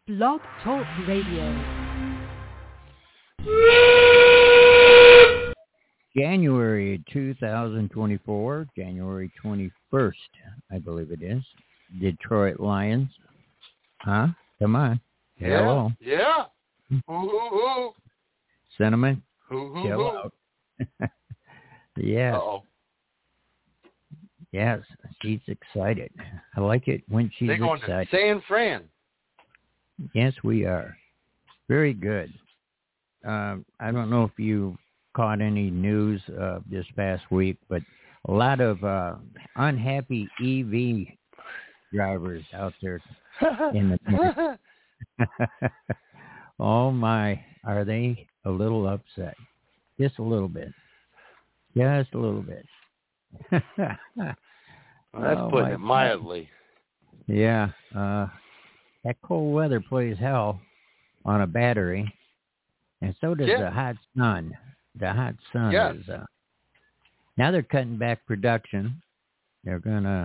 Blog Talk Radio. January 2024, January 21st, I believe it is. Detroit Lions. Huh? Come on. Yeah. Hello. Yeah. Hoo-hoo-hoo. Cinnamon? Hoo-hoo-hoo. Chill out. Yes. Uh-oh. Yes. She's excited. I like it when she's They're going excited. to San Fran. Yes, we are. Very good. I don't know if you caught any news this past week, but a lot of unhappy EV drivers out there in the market. Oh my, are they a little upset? Just a little bit. Just a little bit. Well, that's putting it mildly. Yeah. That cold weather plays hell on a battery, and so does the hot sun. The hot sun is. Now they're cutting back production. They're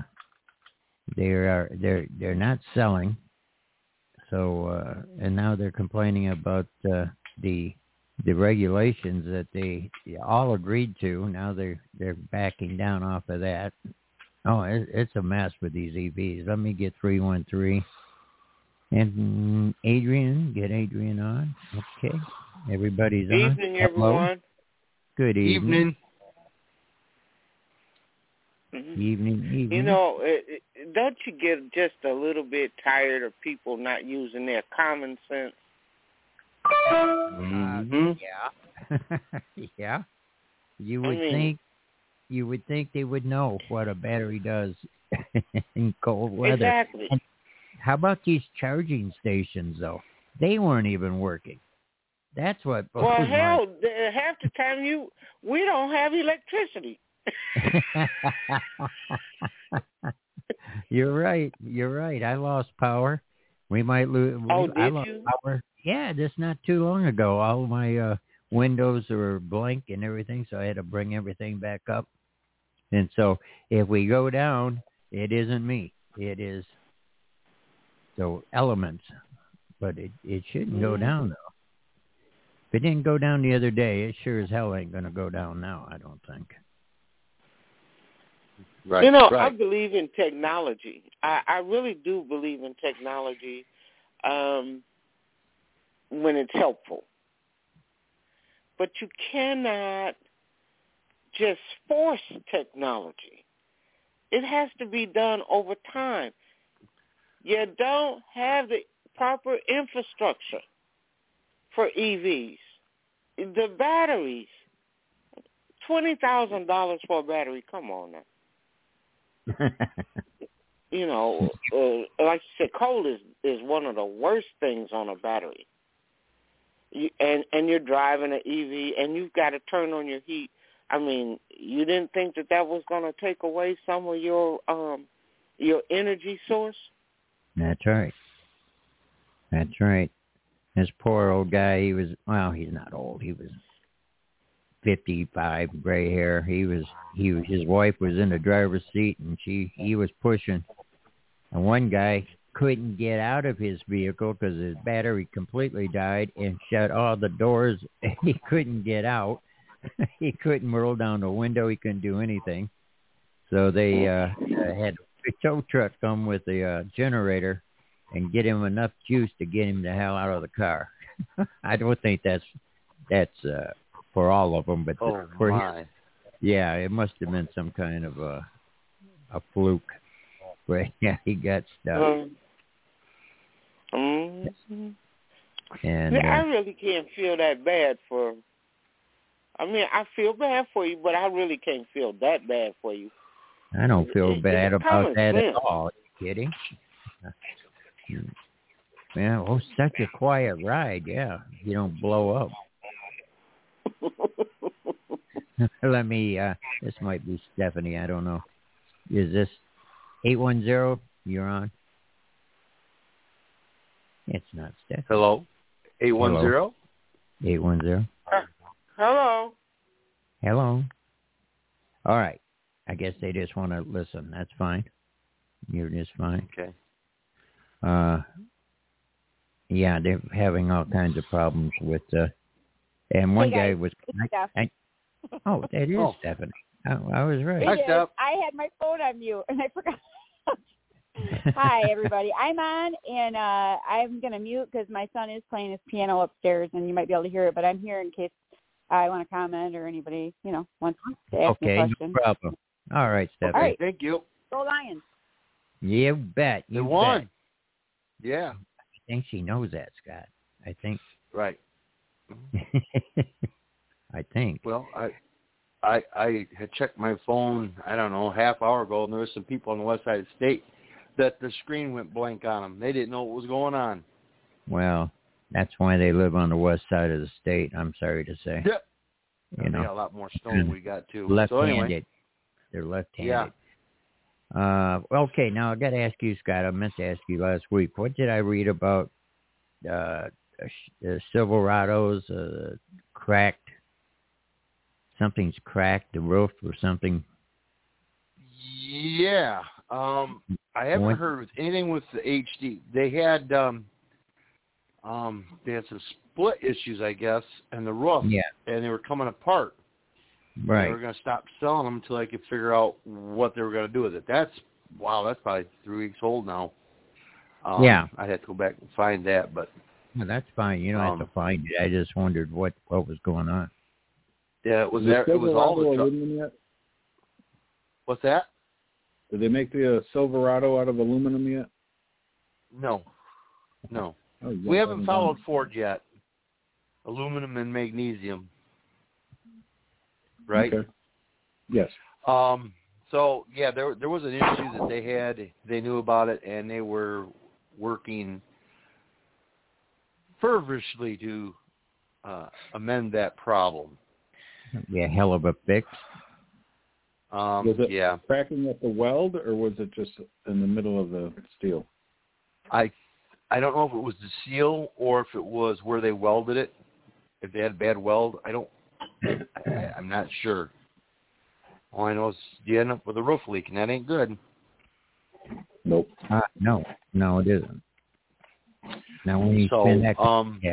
not selling. So and now they're complaining about the regulations that they all agreed to. Now they're backing down off of that. Oh, it's a mess with these EVs. Let me get 313. And Adrian, get Adrian on. Okay. Everybody's on. Evening, everyone. Good evening. Mm-hmm. Evening. You know, don't you get just a little bit tired of people not using their common sense? Yeah. Yeah. You would think they would know what a battery does in cold weather. Exactly. And how about these charging stations, though? They weren't even working. That's what. Well, hell, half the time we don't have electricity. You're right. I lost power. We might lose. I lost power. Yeah, just not too long ago. All my windows were blank and everything, so I had to bring everything back up. And so if we go down, it isn't me. It is the elements. But it shouldn't go down, though. If it didn't go down the other day, it sure as hell ain't going to go down now, I don't think. Right. You know, right. I believe in technology. I really do believe in technology when it's helpful. But you cannot just force technology. It has to be done over time. You don't have the proper infrastructure for EVs. The batteries, $20,000 for a battery, come on now. You know, like you said, coal is one of the worst things on a battery. And you're driving an EV, and you've got to turn on your heat. I mean, you didn't think that was going to take away some of your energy source? That's right. This poor old guy, he's not old. He was 55, gray hair. His wife was in the driver's seat, and he was pushing. And one guy couldn't get out of his vehicle because his battery completely died and shut all the doors. He couldn't get out. He couldn't roll down the window. He couldn't do anything. So they had a tow truck come with a generator and get him enough juice to get him the hell out of the car. I don't think that's for all of them, but for him, yeah, it must have been some kind of a fluke. But yeah, he got stuck. And I really can't feel that bad for. I mean, I feel bad for you, but I really can't feel that bad for you. I don't feel bad about that at all. Are you kidding? Yeah, such a quiet ride. Yeah, you don't blow up. Let me, this might be Stephanie. I don't know. Is this 810 you're on? It's not Stephanie. Hello? 810? 810. Hello. Hello. All right. I guess they just want to listen. That's fine. You're just fine. Okay. Yeah, they're having all kinds of problems with. And one guy was. Oh, that is Stephanie. I was right. Hi, Steph. I had my phone on mute and I forgot. Hi, everybody. I'm on, and I'm going to mute because my son is playing his piano upstairs, and you might be able to hear it, but I'm here in case I want to comment or anybody, wants to ask me a question. Okay, no problem. All right, Stephanie. All right. Thank you. Go Lions. You bet. You won. Bet. Yeah. I think she knows that, Scott. I think. Right. I think. Well, I had checked my phone, I don't know, half hour ago, and there was some people on the west side of the state that the screen went blank on them. They didn't know what was going on. Well, that's why they live on the west side of the state, I'm sorry to say. Yeah. You know, a lot more snow than we got, too. Left-handed. So anyway. They're left-handed. Yeah. Okay, now I got to ask you, Scott. I meant to ask you last week. What did I read about the Silverados cracked? Something's cracked, the roof or something. Yeah. I haven't heard anything with the HD. They had some split issues, I guess, and the roof, and they were coming apart. Right. They were going to stop selling them until they could figure out what they were going to do with it. That's probably 3 weeks old now. I'd have to go back and find that, but well, that's fine. You don't have to find it. I just wondered what was going on. Yeah, it was there. It was all the aluminum yet? What's that? Did they make the Silverado out of aluminum yet? No. Oh, We haven't followed Ford yet. Aluminum and magnesium. Right? Okay. Yes. So, yeah, there was an issue that they had. They knew about it, and they were working feverishly to amend that problem. Yeah, hell of a fix. Was it cracking at the weld, or was it just in the middle of the steel? I don't know if it was the seal or if it was where they welded it. If they had a bad weld, I'm not sure. All I know is you end up with a roof leak, and that ain't good. Nope. No, it isn't. Now when you spend that,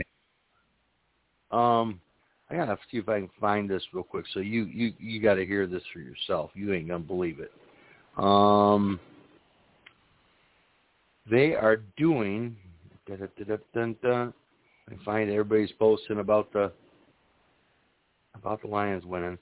I gotta see if I can find this real quick. So you got to hear this for yourself. You ain't gonna believe it. They are doing. I find everybody's posting about the Lions winning.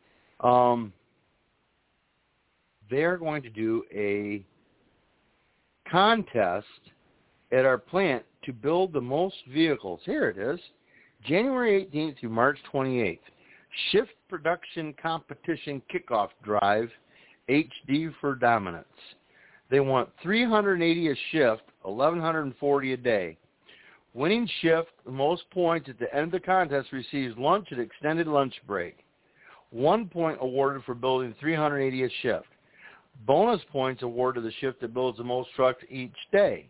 They are going to do a contest at our plant to build the most vehicles. Here it is. January 18th through March 28th. Shift Production Competition Kickoff Drive, HD for Dominance. They want 380 a shift, 1,140 a day. Winning shift, the most points at the end of the contest receives lunch and extended lunch break. 1 point awarded for building 380 a shift. Bonus points awarded to the shift that builds the most trucks each day.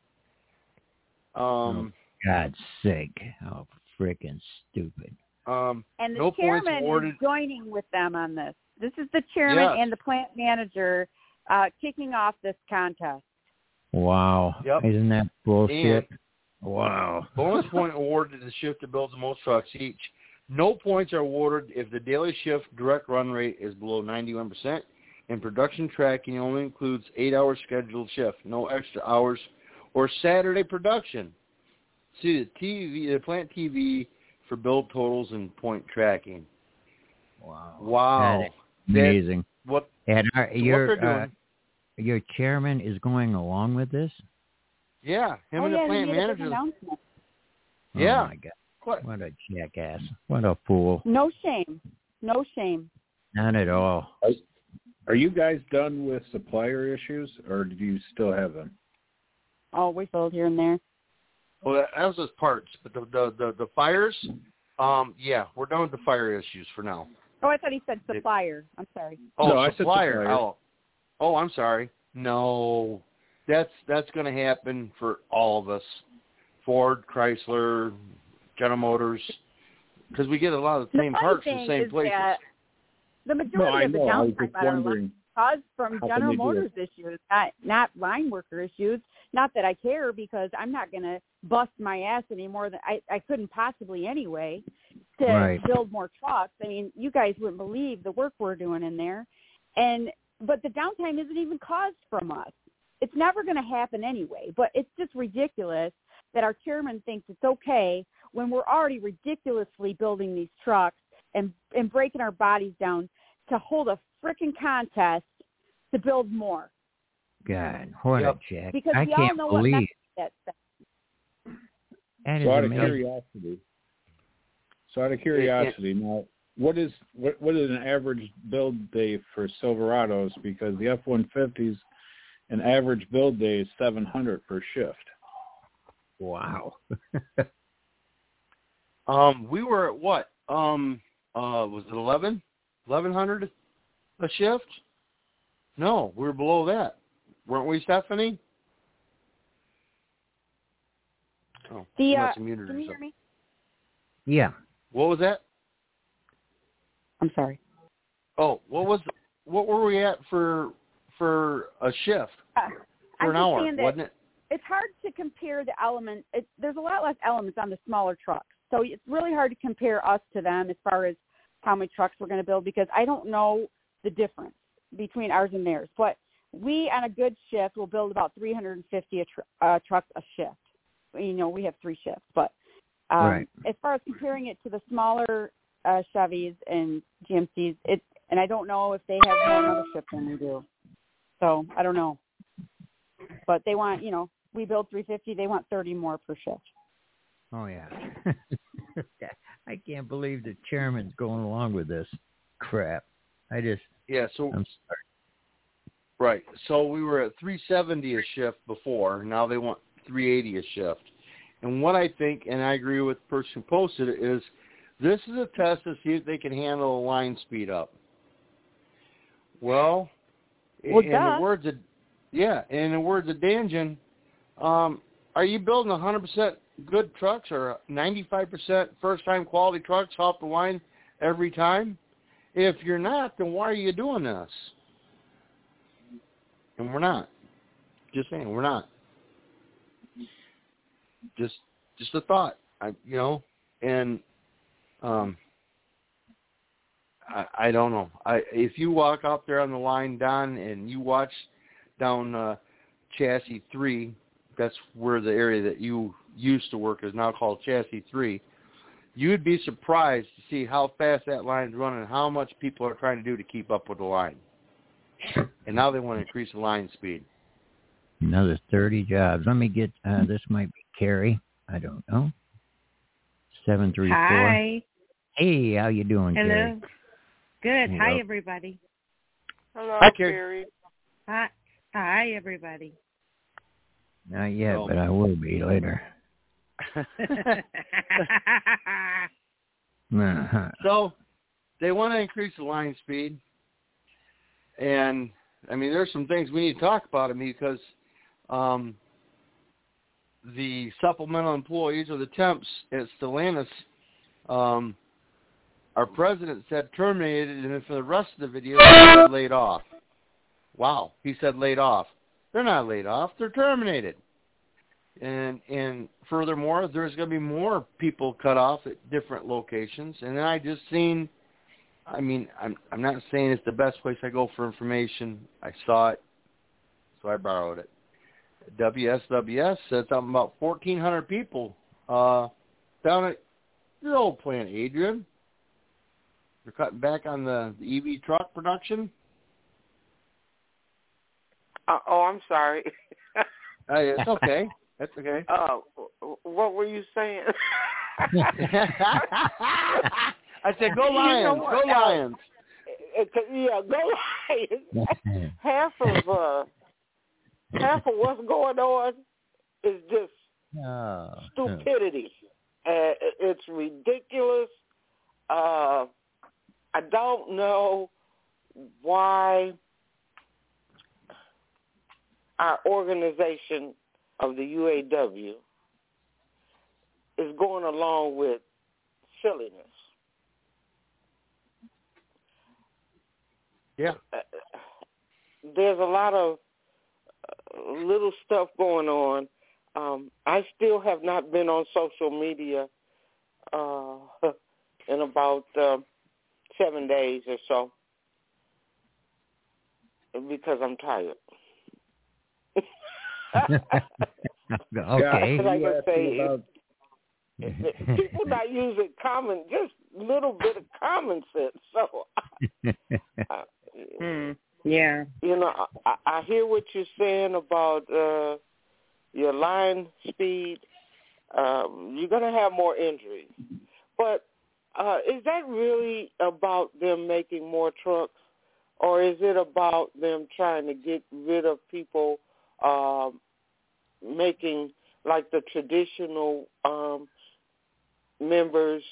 God's sake. How freaking stupid. And the no chairman is joining with them on this. This is the chairman and the plant manager kicking off this contest. Wow. Yep. Isn't that bullshit? Wow. Bonus point awarded to the shift that builds the most trucks each. No points are awarded if the daily shift direct run rate is below 91%. And production tracking only includes 8-hour scheduled shift, no extra hours or Saturday production. See the plant TV for build totals and point tracking. Wow. Amazing. They're doing. Your chairman is going along with this? Yeah, him and the plant manager. Yeah. Oh my God. What a jackass. What a fool. No shame. No shame. None at all. Are you guys done with supplier issues, or do you still have them? Oh, we sold here and there. Well, that was just parts, but the fires, we're done with the fire issues for now. Oh, I thought he said supplier. I'm sorry. Oh, no, I supplier. said supplier. Oh, I'm sorry. No, that's going to happen for all of us. Ford, Chrysler, General Motors, because we get a lot of the same parts from the same places. The majority of the downtime at our caused from General Motors issues, not line worker issues. Not that I care, because I'm not going to bust my ass any more than I couldn't possibly anyway to build more trucks. I mean, you guys wouldn't believe the work we're doing in there. But the downtime isn't even caused from us. It's never going to happen anyway. But it's just ridiculous that our chairman thinks it's okay when we're already ridiculously building these trucks and breaking our bodies down to hold a freaking contest to build more. God, what a jack. Because I we can't all know believe what that is so out of curiosity, now what is an average build day for Silverados? Because the F-150s, an average build day is 700 per shift. Wow. We were at what? Was it 1,100 a shift? No, we were below that. Weren't we, Stephanie? Oh, can you hear me? Yeah. What was that? I'm sorry. Oh, what were we at for a shift? For an hour, wasn't it? It's hard to compare the elements. There's a lot less elements on the smaller trucks. So it's really hard to compare us to them as far as how many trucks we're going to build, because I don't know the difference between ours and theirs. But we, on a good shift, will build about 350 trucks a shift. You know, we have 3 shifts. But as far as comparing it to the smaller Chevys and GMCs, and I don't know if they have more another shift than we do. So I don't know. But they want, we build 350, they want 30 more per shift. Oh, yeah. I can't believe the chairman's going along with this crap. I'm sorry. Right. So we were at 370 a shift before. Now they want 380 a shift. And what I think, and I agree with the person who posted it, is this is a test to see if they can handle the line speed up. Well, in the words of Danjan, are you building 100% good trucks or 95% first-time quality trucks off the line every time? If you're not, then why are you doing this? And we're not. Just saying, we're not. Just a thought, I don't know. If you walk out there on the line, Don, and you watch down Chassis 3, that's where the area that you used to work is now called Chassis 3, you would be surprised to see how fast that line's running and how much people are trying to do to keep up with the line. And now they want to increase the line speed. Another 30 jobs. Let me get, this might be Carrie. I don't know. 734. Hi. Hey, how you doing, Hello. Carrie? Good. Hi, everybody. Hello, Hi, Carrie. Hi, everybody. Not yet, but I will be later. So they want to increase the line speed. And, I mean, there's some things we need to talk about, because the supplemental employees or the temps at Stellantis, our president said terminated, and then for the rest of the video, he said laid off. Wow, he said laid off. They're not laid off. They're terminated. And furthermore, there's going to be more people cut off at different locations. And then I just seen, I mean, I'm not saying it's the best place I go for information. I saw it, so I borrowed it. WSWS said something about 1,400 people down at your old plant, Adrian. They're cutting back on the EV truck production. I'm sorry. It's okay. That's okay. What were you saying? I said, go Lions, go Lions. Yeah, go Lions. Half of what's going on is just stupidity. It's ridiculous. I don't know why our organization of the UAW is going along with silliness. Yeah. there's a lot of little stuff going on. I still have not been on social media in about 7 days or so because I'm tired. Okay. Like I say, people not using just little bit of common sense. So, yeah. You know, I hear what you're saying about your line speed. You're going to have more injuries. But is that really about them making more trucks, or is it about them trying to get rid of people making like the traditional members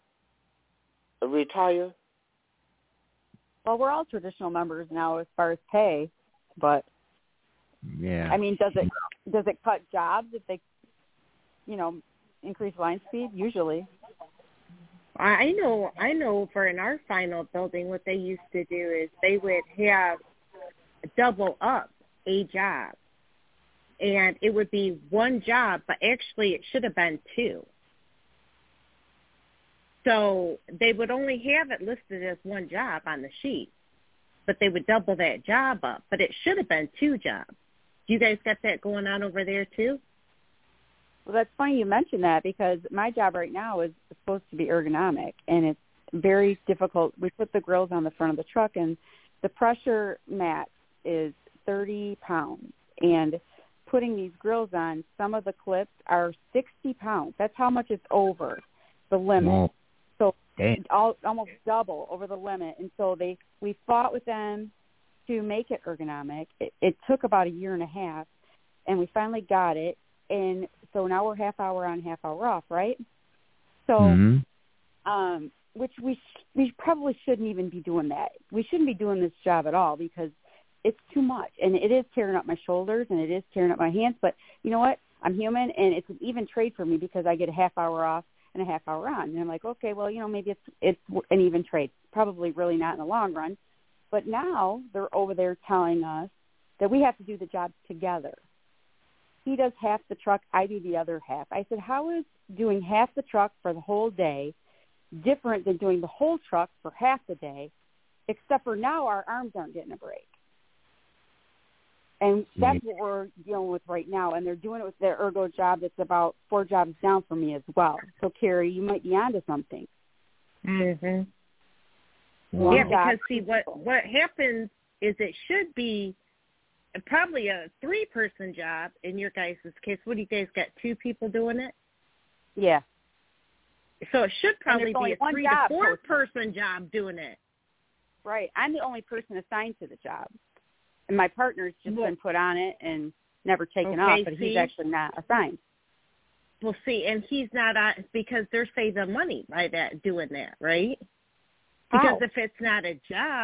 retire? Well, we're all traditional members now as far as pay, but yeah. I mean, does it cut jobs if they, increase line speed? Usually. I know for in our final building what they used to do is they would have double up a job. And it would be one job, but actually it should have been two. So they would only have it listed as one job on the sheet, but they would double that job up. But it should have been two jobs. You guys got that going on over there too? Well, that's funny you mentioned that because my job right now is supposed to be ergonomic, and it's very difficult. We put the grills on the front of the truck, and the pressure max is 30 pounds. And putting these grills on, some of the clips are 60 pounds. That's how much it's over the limit. Whoa. So almost double over the limit. And so we fought with them to make it ergonomic. It took about a year and a half, and we finally got it. And so now we're half hour on, half hour off, right? So, which we probably shouldn't even be doing that. We shouldn't be doing this job at all because it's too much, and it is tearing up my shoulders, and it is tearing up my hands. But you know what? I'm human, and it's an even trade for me because I get a half hour off and a half hour on. And I'm like, okay, well, maybe it's an even trade. Probably really not in the long run. But now they're over there telling us that we have to do the job together. He does half the truck, I do the other half. I said, how is doing half the truck for the whole day different than doing the whole truck for half the day, except for now our arms aren't getting a break? And that's what we're dealing with right now. And they're doing it with their ergo job that's about 4 jobs down from me as well. So, Carrie, you might be onto something. Mm-hmm. Yeah, because, see, what happens is it should be probably a 3-person job in your guys' case. What do you guys got, 2 people doing it? Yeah. So it should probably be a 3 to 4 person job doing it. Right. I'm the only person assigned to the job. And my partner's just been put on it and never taken off, but he's actually not assigned. Well, see, and he's not on because they're saving money by that doing that, right? Because if it's not a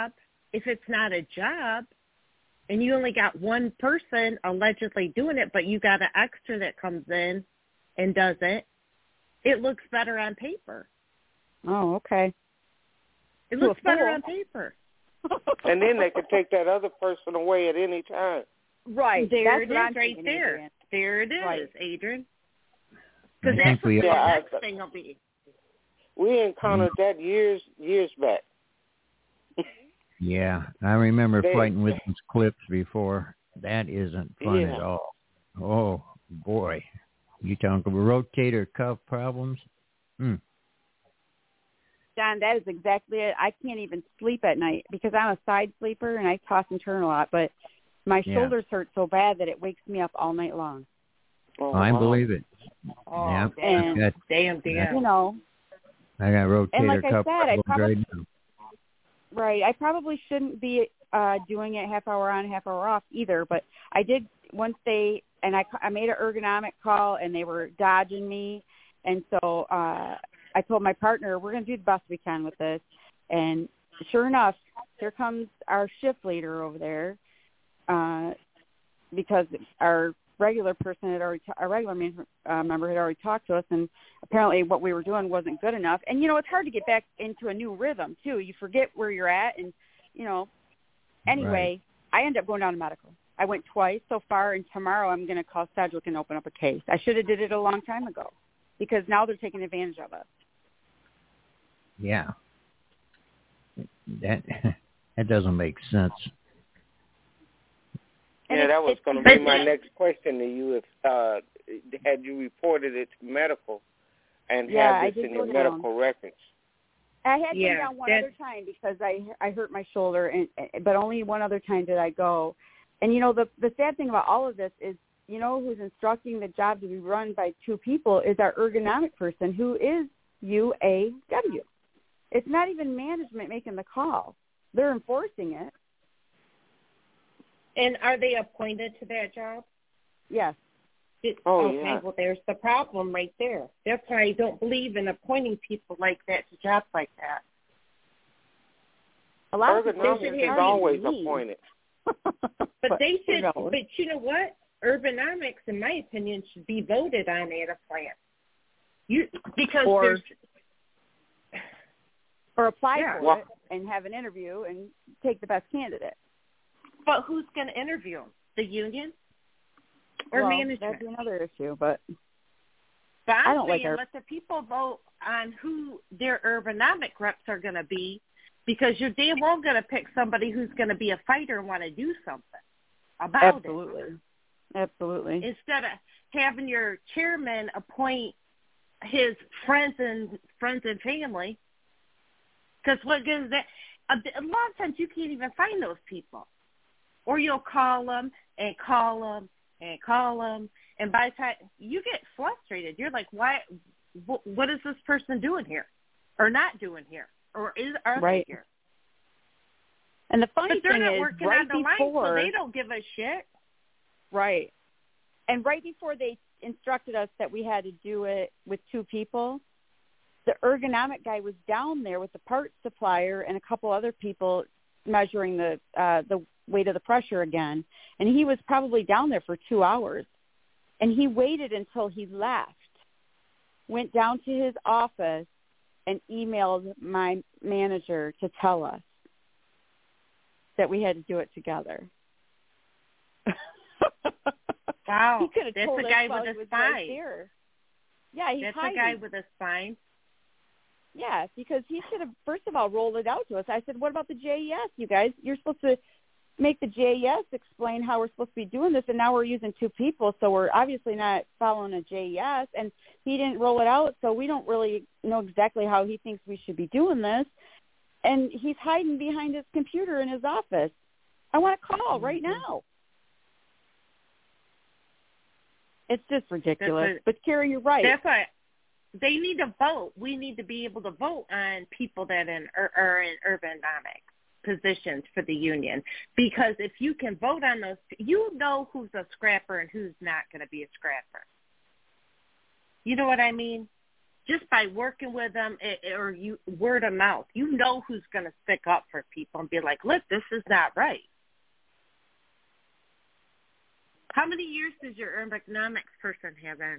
job, and you only got one person allegedly doing it, but you got an extra that comes in and does it, it looks better on paper. Oh, okay. It looks better on paper. And then they could take that other person away at any time. Right. There it is right there. Adrian. There it is, right. Adrian. Because that's what the next thing will be. We encountered that years back. Yeah, I remember fighting with those clips before. That isn't fun at all. Oh, boy. You talking about rotator cuff problems? John, that is exactly it. I can't even sleep at night because I'm a side sleeper and I toss and turn a lot, but my shoulders hurt so bad that it wakes me up all night long. Oh, I believe it. Oh, yeah. Damn. I got rotator cuff problems right now. Right. I probably shouldn't be doing it half hour on, half hour off either, but I did once I made an ergonomic call and they were dodging me. And so I told my partner, we're going to do the best we can with this. And sure enough, here comes our shift leader over there because our regular person our regular member had already talked to us, and apparently what we were doing wasn't good enough. And, it's hard to get back into a new rhythm, too. You forget where you're at, and, anyway, I ended up going down to medical. I went twice so far, and tomorrow I'm going to call Sedgwick and open up a case. I should have did it a long time ago because now they're taking advantage of us. Yeah. That doesn't make sense. Yeah, that was going to be my next question to you. If had you reported it to medical and had this in your medical records? I had to go down one other time because I hurt my shoulder, but only one other time did I go. And, you know, the sad thing about all of this is, you know, who's instructing the job to be run by two people is our ergonomic person, who is UAW. It's not even management making the call. They're enforcing it. And are they appointed to that job? Yes. Okay, well, there's the problem right there. That's why I don't believe in appointing people like that to jobs like that. A lot of people is always appointed. But they should, but you know what? Urbanomics, in my opinion, should be voted on at a plant. Because there's... Or apply for it and have an interview and take the best candidate. But who's going to interview them? The union or management? That's another issue, but I don't like let the people vote on who their urbanomic reps are going to be, because you're damn well going to pick somebody who's going to be a fighter and want to do something about it. Absolutely. Instead of having your chairman appoint his friends and family, because what gives that? A lot of times you can't even find those people. Or you'll call them and call them and call them, and by the time you get frustrated, you're like, "Why? What is this person doing here, or not doing here, or are they here?" And the funny thing is, they're not working on the line, so they don't give a shit. Right. And right before they instructed us that we had to do it with two people, the ergonomic guy was down there with the parts supplier and a couple other people measuring the weight of the pressure again. And he was probably down there for 2 hours. And he waited until he left, went down to his office, and emailed my manager to tell us that we had to do it together. Wow. He could have That's told a us guy while with he a was spine. right there. Yeah, he's That's hiding. a guy with a spine. Yeah, because he should have, first of all, rolled it out to us. I said, what about the JES, you guys? You're supposed to make the JES explain how we're supposed to be doing this, and now we're using two people, so we're obviously not following a JES, and he didn't roll it out, so we don't really know exactly how he thinks we should be doing this, and he's hiding behind his computer in his office. I want to call right now. It's just ridiculous. But, Carrie, you're right. That's why they need to vote. We need to be able to vote on people that are in urbanomic positions for the union. Because if you can vote on those, you know who's a scrapper and who's not going to be a scrapper. You know what I mean? Just by working with them or you word of mouth, you know who's going to stick up for people and be like, look, this is not right. How many years does your ergonomics person have in?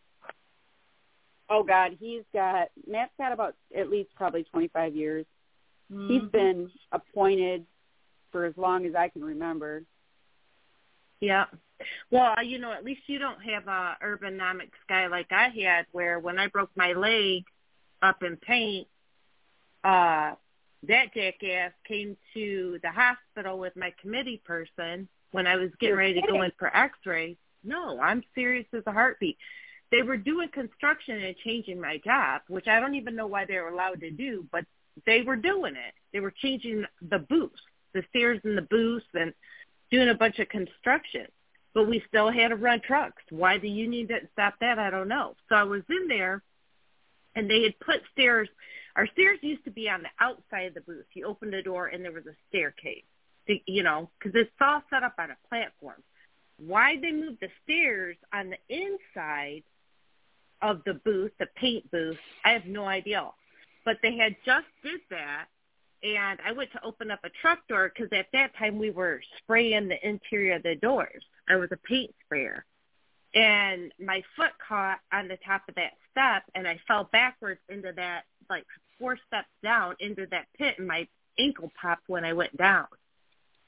Oh, God, Matt's got about at least probably 25 years. Mm-hmm. He's been appointed for as long as I can remember. Yeah. Well, you know, at least you don't have a ergonomics guy like I had, where when I broke my leg up in paint, that jackass came to the hospital with my committee person when I was getting ready to go in for x-rays. No, I'm serious as a heartbeat. They were doing construction and changing my job, which I don't even know why they were allowed to do, but they were doing it. They were changing the booths, the stairs and the booths, and doing a bunch of construction. But we still had to run trucks. Why the union didn't stop that, I don't know. So I was in there, and they had put stairs. Our stairs used to be on the outside of the booth. You opened the door, and there was a staircase, you know, because it's all set up on a platform. Why they moved the stairs on the inside of the booth, the paint booth, I have no idea. But they had just did that, and I went to open up a truck door because at that time we were spraying the interior of the doors. I was a paint sprayer. And my foot caught on the top of that step, and I fell backwards into that, like 4 steps down into that pit, and my ankle popped when I went down.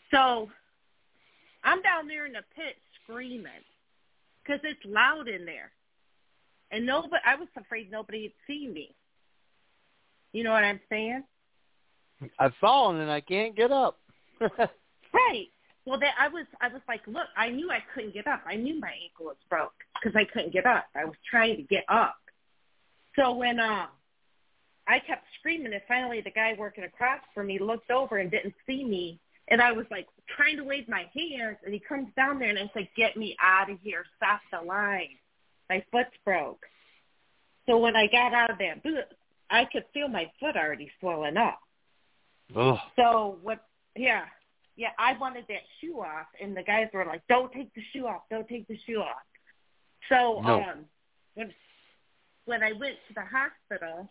So I'm down there in the pit screaming because it's loud in there. And I was afraid nobody would see me. You know what I'm saying? I've fallen and I can't get up. Right. Well, I was like, look, I knew I couldn't get up. I knew my ankle was broke because I couldn't get up. I was trying to get up. So when I kept screaming, and finally the guy working across from me looked over and didn't see me, and I was like trying to wave my hands, and he comes down there and I said, "Get me out of here! Stop the line! My foot's broke." So when I got out of that booth, I could feel my foot already swelling up. Oh. So yeah, I wanted that shoe off, and the guys were like, "Don't take the shoe off! Don't take the shoe off!" So no. when I went to the hospital,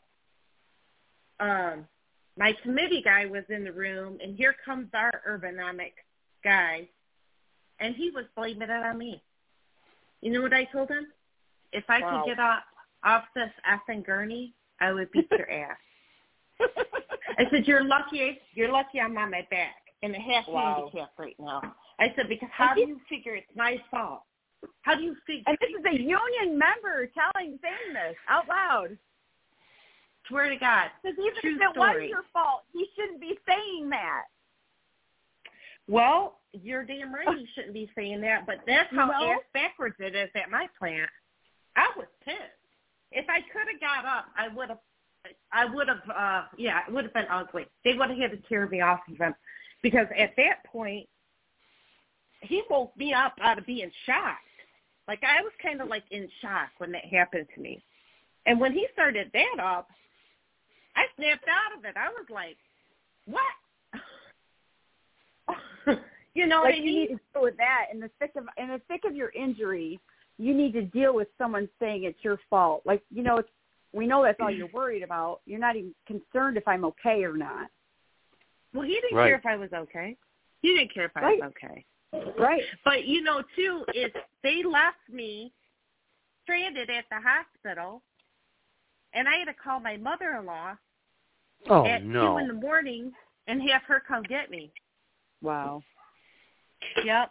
my committee guy was in the room, and here comes our ergonomic guy, and he was blaming it on me. You know what I told him? If I could get off this effing gurney, I would beat your ass. I said, you're lucky I'm on my back and a half handicap right now. I said, because how do you figure it's my fault? How do you figure? And this is a union member saying this out loud. Swear to God. Because even if it was your fault, he shouldn't be saying that. Well, you're damn right he shouldn't be saying that, but that's how ass backwards it is at my plant. I was pissed. If I could have got up, it would have been ugly. They would have had to tear me off of him because at that point, he woke me up out of being shocked. Like, I was kind of like in shock when that happened to me. And when he started that up, I snapped out of it. I was like, what? You know what I mean? You need to deal with that. In the thick of your injury, you need to deal with someone saying it's your fault. Like, we know that's all you're worried about. You're not even concerned if I'm okay or not. Well, he didn't care if I was okay. He didn't care if I was okay. Right. But, too, is they left me stranded at the hospital, and I had to call my mother-in-law at 2 in the morning and have her come get me. Wow. Yep.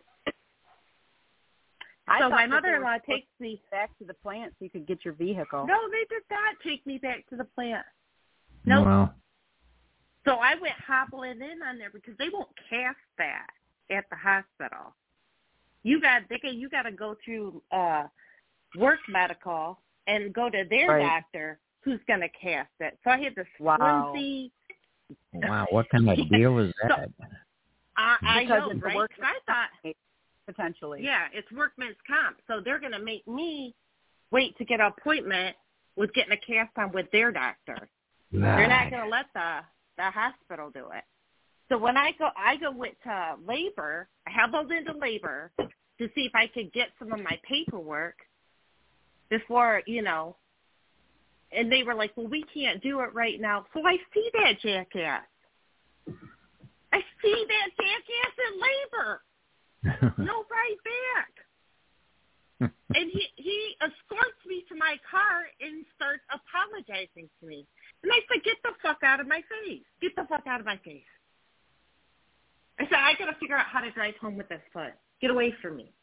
So my mother-in-law takes me back to the plant so you could get your vehicle. No, they did not take me back to the plant. No. Nope. Wow. So I went hobbling in on there because they won't cast that at the hospital. You got to go through work medical and go to their doctor who's going to cast it. So I had this flimsy. Wow, what kind of deal is that? I know, right? I thought potentially. Yeah, it's workman's comp. So they're going to make me wait to get an appointment with getting a cast on with their doctor. Right. They're not going to let the hospital do it. So when I go to labor, I hobbled into labor to see if I could get some of my paperwork before, and they were like, well, we can't do it right now. So I see that jackass. I see that jackass in labor. No right back. And he escorts me to my car and starts apologizing to me. And I said, get the fuck out of my face. Get the fuck out of my face. I said, I got to figure out how to drive home with this foot. Get away from me.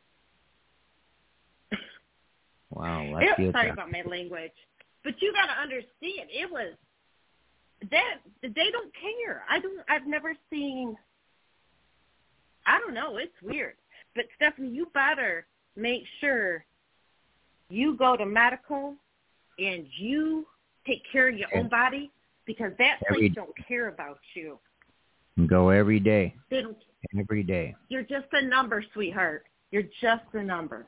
Wow. Sorry about my language. But you got to understand, it was that they don't care. I've never seen, I don't know, it's weird. But Stephanie, you better make sure you go to medical and you take care of your own body because that place don't care about you. Go every day. They don't. Every day. You're just a number, sweetheart. You're just a number.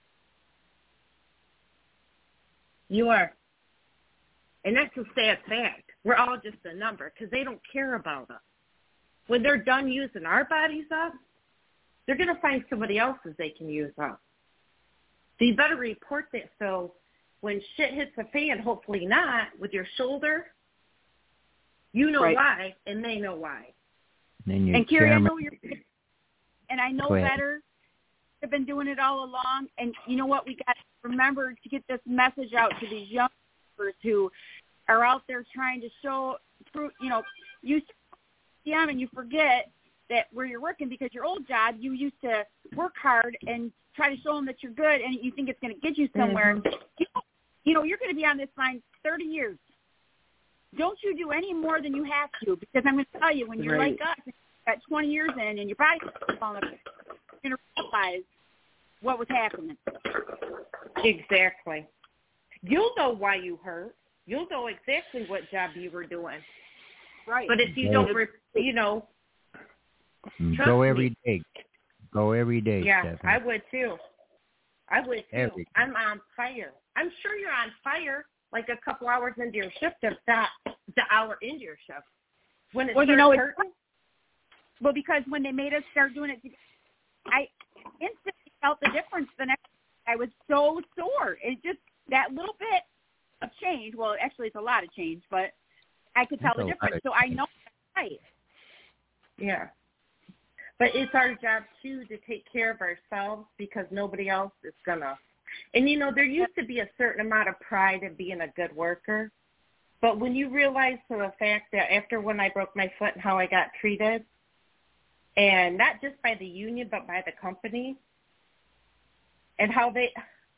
You are. And that's a sad fact. We're all just a number because they don't care about us. When they're done using our bodies up, they're going to find somebody else's they can use up. So you better report that so when shit hits the fan, hopefully not, with your shoulder, you know why, and they know why. And Carrie, I know and I know better. I've been doing it all along, and you know what? We got to remember to get this message out to these young members who are out there trying to show, you see them and you forget that where you're working, because your old job, you used to work hard and try to show them that you're good and you think it's going to get you somewhere. You know, you're going to be on this line 30 years. Don't you do any more than you have to, because I'm going to tell you, when you're like us, at 20 years in and your body's falling apart, you're going to realize what was happening. Exactly. You'll know why you hurt. You'll know exactly what job you were doing. Right. But if you don't, you know. Go every day. Go every day, Yeah, Stephanie. I would too. Every day. I'm on fire. I'm sure you're on fire like a couple hours into your shift, if not the hour into your shift. When it starts hurting? Well, because when they made us start doing it, I instantly felt the difference. The next day, I was so sore. It just, that little bit of change, well, actually it's a lot of change, but I could tell the difference. So I know that's right. Yeah. But it's our job, too, to take care of ourselves, because nobody else is going to. And, you know, there used to be a certain amount of pride in being a good worker. But when you realize for the fact that after when I broke my foot and how I got treated, and not just by the union but by the company, and how they,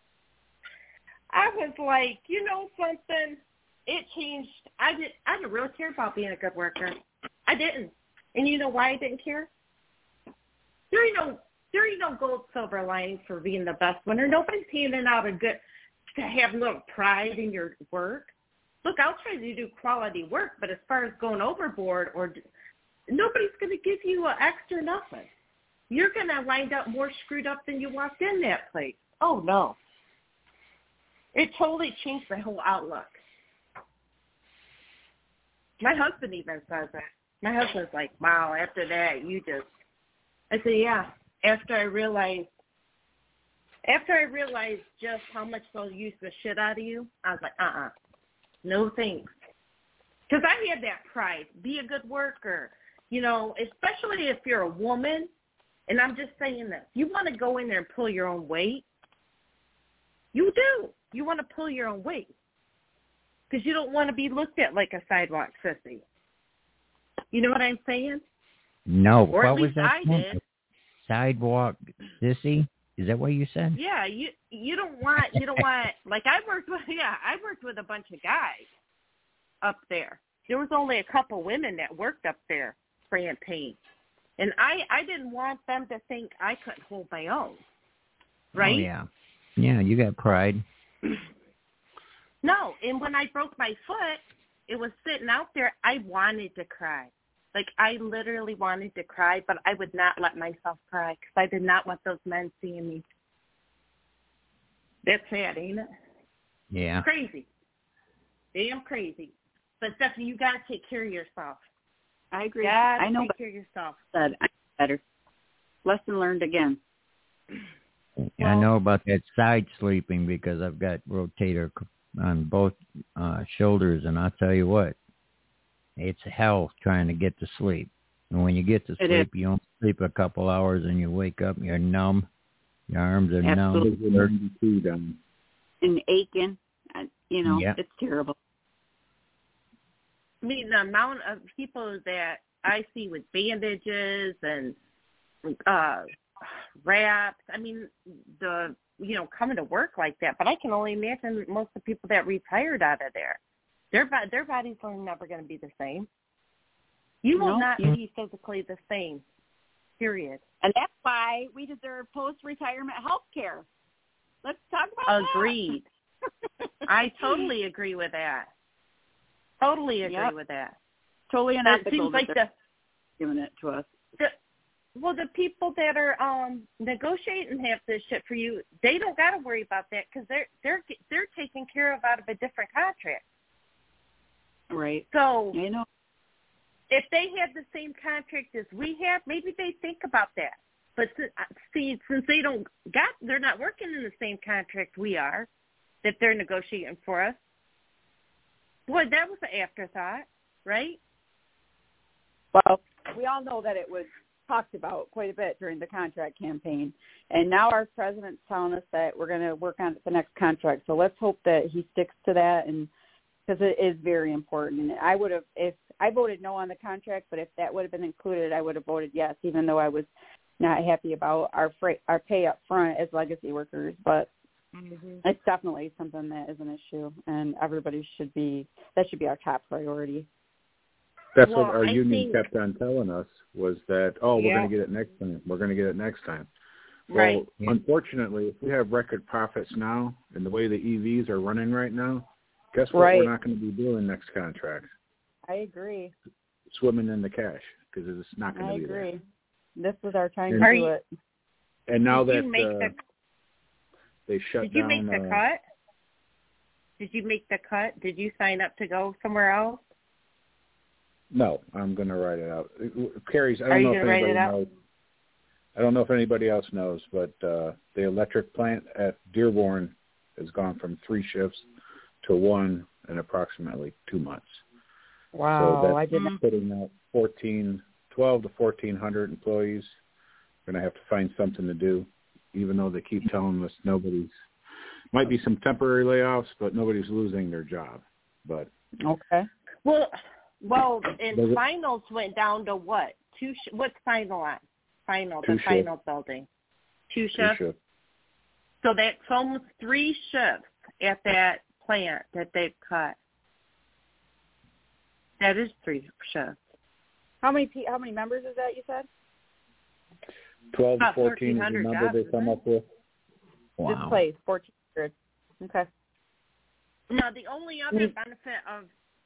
I was like, you know something, it changed. I didn't really care about being a good worker. I didn't. And you know why I didn't care? There ain't no gold, silver lining for being the best winner. Nobody's handing out to have a little pride in your work. Look, I'll try to do quality work, but as far as going overboard, nobody's going to give you an extra nothing. You're going to wind up more screwed up than you walked in that place. Oh, no. It totally changed my whole outlook. My husband even says that. My husband's like, wow, after that, you just... I said, yeah, after I realized just how much they'll use the shit out of you, I was like, no thanks. Because I had that pride. Be a good worker. You know, especially if you're a woman, and I'm just saying this, you want to go in there and pull your own weight. You do. You want to pull your own weight. Because you don't want to be looked at like a sidewalk sissy. You know what I'm saying? No. Or what at was least that? I did. Sidewalk sissy? Is that what you said? Yeah, you don't want like I worked with a bunch of guys up there. There was only a couple women that worked up there spraying paint. And I didn't want them to think I couldn't hold my own. Right? Oh, yeah. Yeah, you got pride. No, and when I broke my foot, it was sitting out there, I wanted to cry. Like, I literally wanted to cry, but I would not let myself cry because I did not want those men seeing me. That's sad, ain't it? Yeah. Crazy. Damn crazy. But, Stephanie, you got to take care of yourself. I agree. I know. Take care of yourself. I'm better. Lesson learned again. I know about that side sleeping because I've got rotator on both shoulders, and I'll tell you what, it's hell trying to get to sleep. And when you get to sleep, you don't sleep a couple hours and you wake up and you're numb. Your arms are numb. And aching. It's terrible. I mean, the amount of people that I see with bandages and wraps, I mean, coming to work like that. But I can only imagine most of the people that retired out of there. Their bodies are never going to be the same. You will not be physically the same, period. And that's why we deserve post-retirement health care. Let's talk about Agreed. I totally agree with that. Totally agree with that. Totally unethical. It seems like giving it to us. The people that are negotiating half this shit for you, they don't got to worry about that because they're taken care of out of a different contract. Right. So I know. If they had the same contract as we have, maybe they think about that. But since they're not working in the same contract we are, that they're negotiating for us. Boy, that was an afterthought, right? Well, we all know that it was talked about quite a bit during the contract campaign. And now our president's telling us that we're going to work on the next contract. So let's hope that he sticks to that and because it is very important. I would have, if I voted no on the contract, but if that would have been included, I would have voted yes, even though I was not happy about our pay up front as legacy workers. But it's definitely something that is an issue, and everybody should be, that should be our top priority. That's what our union kept on telling us, was that, we're going to get it next time. We're going to get it next time. Right. Well, unfortunately, if we have record profits now and the way the EVs are running right now, guess what we're not going to be doing next contract? I agree. Swimming in the cash, because it's not going to be there. I agree. This is our time to do it. And now that they shut down... Did you make the cut? Did you make the cut? Did you sign up to go somewhere else? No, I'm going to write it out. Carrie's, Are you going to write it out? I don't know if anybody else knows, but the electric plant at Dearborn has gone from 3 shifts to 1 in approximately 2 months. Wow, so that's I didn't. Putting out 12 to 1,400 employees. We're going to have to find something to do, even though they keep telling us might be some temporary layoffs, but nobody's losing their job. But okay. Well, and finals went down to what? What's final at? The final building. 2 shifts? 2 shifts. So that's almost 3 shifts at that plant that they've cut. That is 3 shifts. How many members is that, you said? 12 to 14 is the number they come up with. Wow. This place, 1,400. Okay. Now, the only other benefit of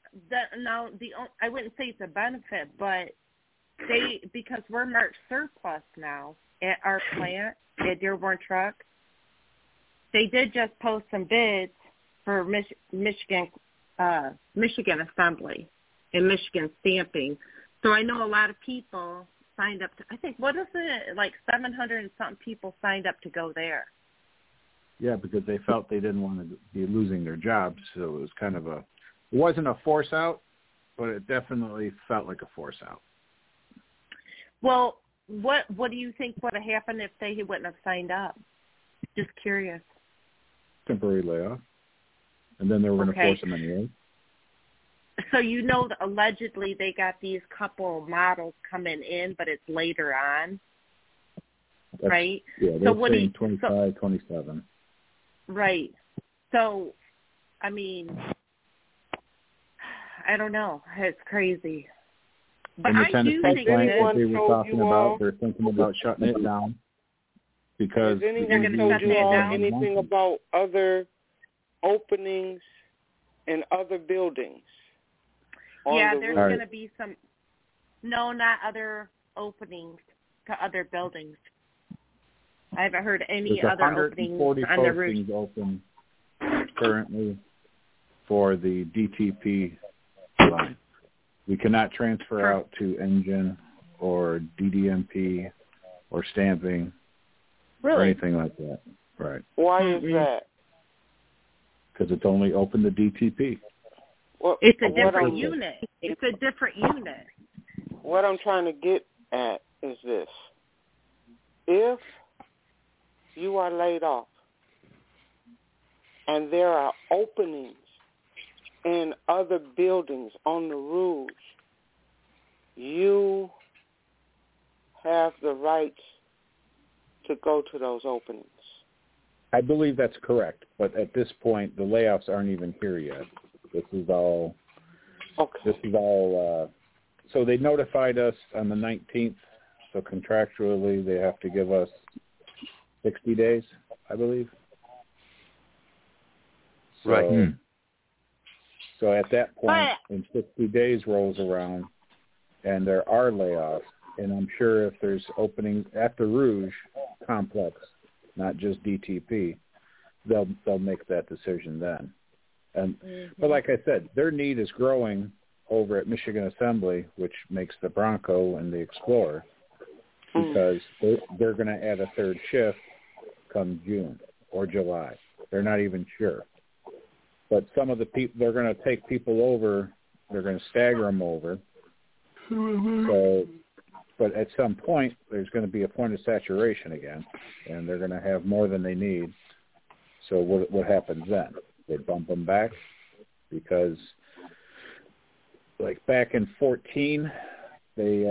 I wouldn't say it's a benefit, but because we're marked surplus now at our plant at Dearborn Truck, they did just post some bids for Michigan Assembly and Michigan Stamping. So I know a lot of people signed up to, I think, what is it, like 700 and something people signed up to go there. Yeah, because they felt they didn't want to be losing their jobs, so it was kind of it wasn't a force out, but it definitely felt like a force out. Well, what do you think would have happened if they wouldn't have signed up? Just curious. Temporary layoff, and then they were going to force them anyway. So that allegedly they got these couple models coming in, but it's later on, right? Yeah, they're saying 25, 27. Right. So, I mean, I don't know. It's crazy. But I do think that they were talking about, they're thinking about shutting it down because has anyone told you all anything about other openings in other buildings? Yeah, there's going to be some. No, not other openings to other buildings. I haven't heard any other openings on the roof. There's 140 postings open currently for the DTP line. We cannot transfer out to engine or DDMP or stamping or anything like that. Right. Why is that? Because it's only open to DTP. Well, it's a different unit. It's a different unit. What I'm trying to get at is this. If you are laid off and there are openings in other buildings on the roofs, you have the right to go to those openings. I believe that's correct, but at this point, the layoffs aren't even here yet. This is all. Okay. So they notified us on the 19th. So contractually, they have to give us 60 days, I believe. Right. So at that point, when 60 days rolls around and there are layoffs, and I'm sure if there's openings at the Rouge complex, not just DTP, they'll make that decision then. And but like I said, their need is growing over at Michigan Assembly, which makes the Bronco and the Explorer, because they're going to add a third shift come June or July. They're not even sure. But some of the people, they're going to take people over. They're going to stagger them over. So, but at some point, there's going to be a point of saturation again, and they're going to have more than they need. So what happens then? They bump them back, because, like back in 2014, they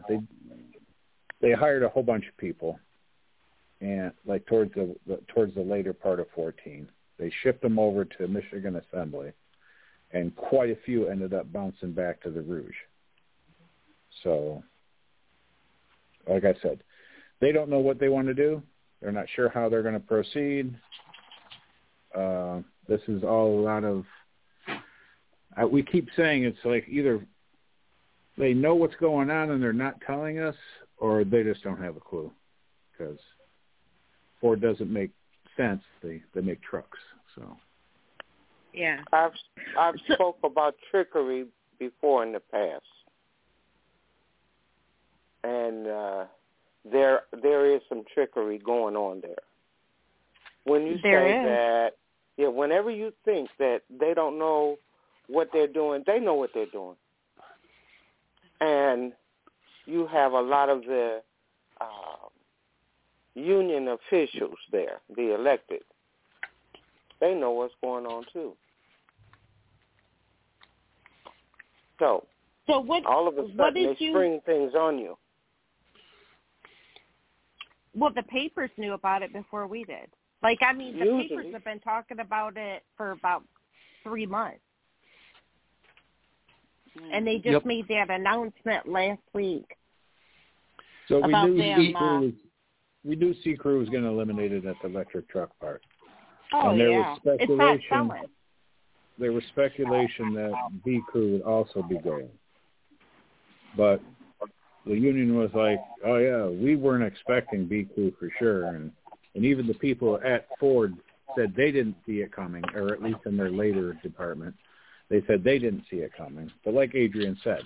hired a whole bunch of people, and like towards the later part of 2014, they shipped them over to Michigan Assembly, and quite a few ended up bouncing back to the Rouge. So, like I said, they don't know what they want to do. They're not sure how they're going to proceed. This is all a lot of, we keep saying it's like either they know what's going on and they're not telling us, or they just don't have a clue, because Ford doesn't make sense. They make trucks. So Yeah. I've spoke about trickery before in the past, and there is some trickery going on there. When you say that, yeah, whenever you think that they don't know what they're doing, they know what they're doing, and you have a lot of the union officials there, the elected. They know what's going on too. So what? All of a sudden they spring things on you. Well, the papers knew about it before we did. Like, I mean, the papers have been talking about it for about 3 months. And they just made that announcement last week. So we knew C-Crew was going to eliminate it at the electric truck part. Oh, and there yeah. was speculation, it's not selling. There was speculation that B-Crew would also be going. But the union was like, oh, yeah, we weren't expecting B-Crew for sure. And even the people at Ford said they didn't see it coming, or at least in their later department. They said they didn't see it coming. But like Adrian said,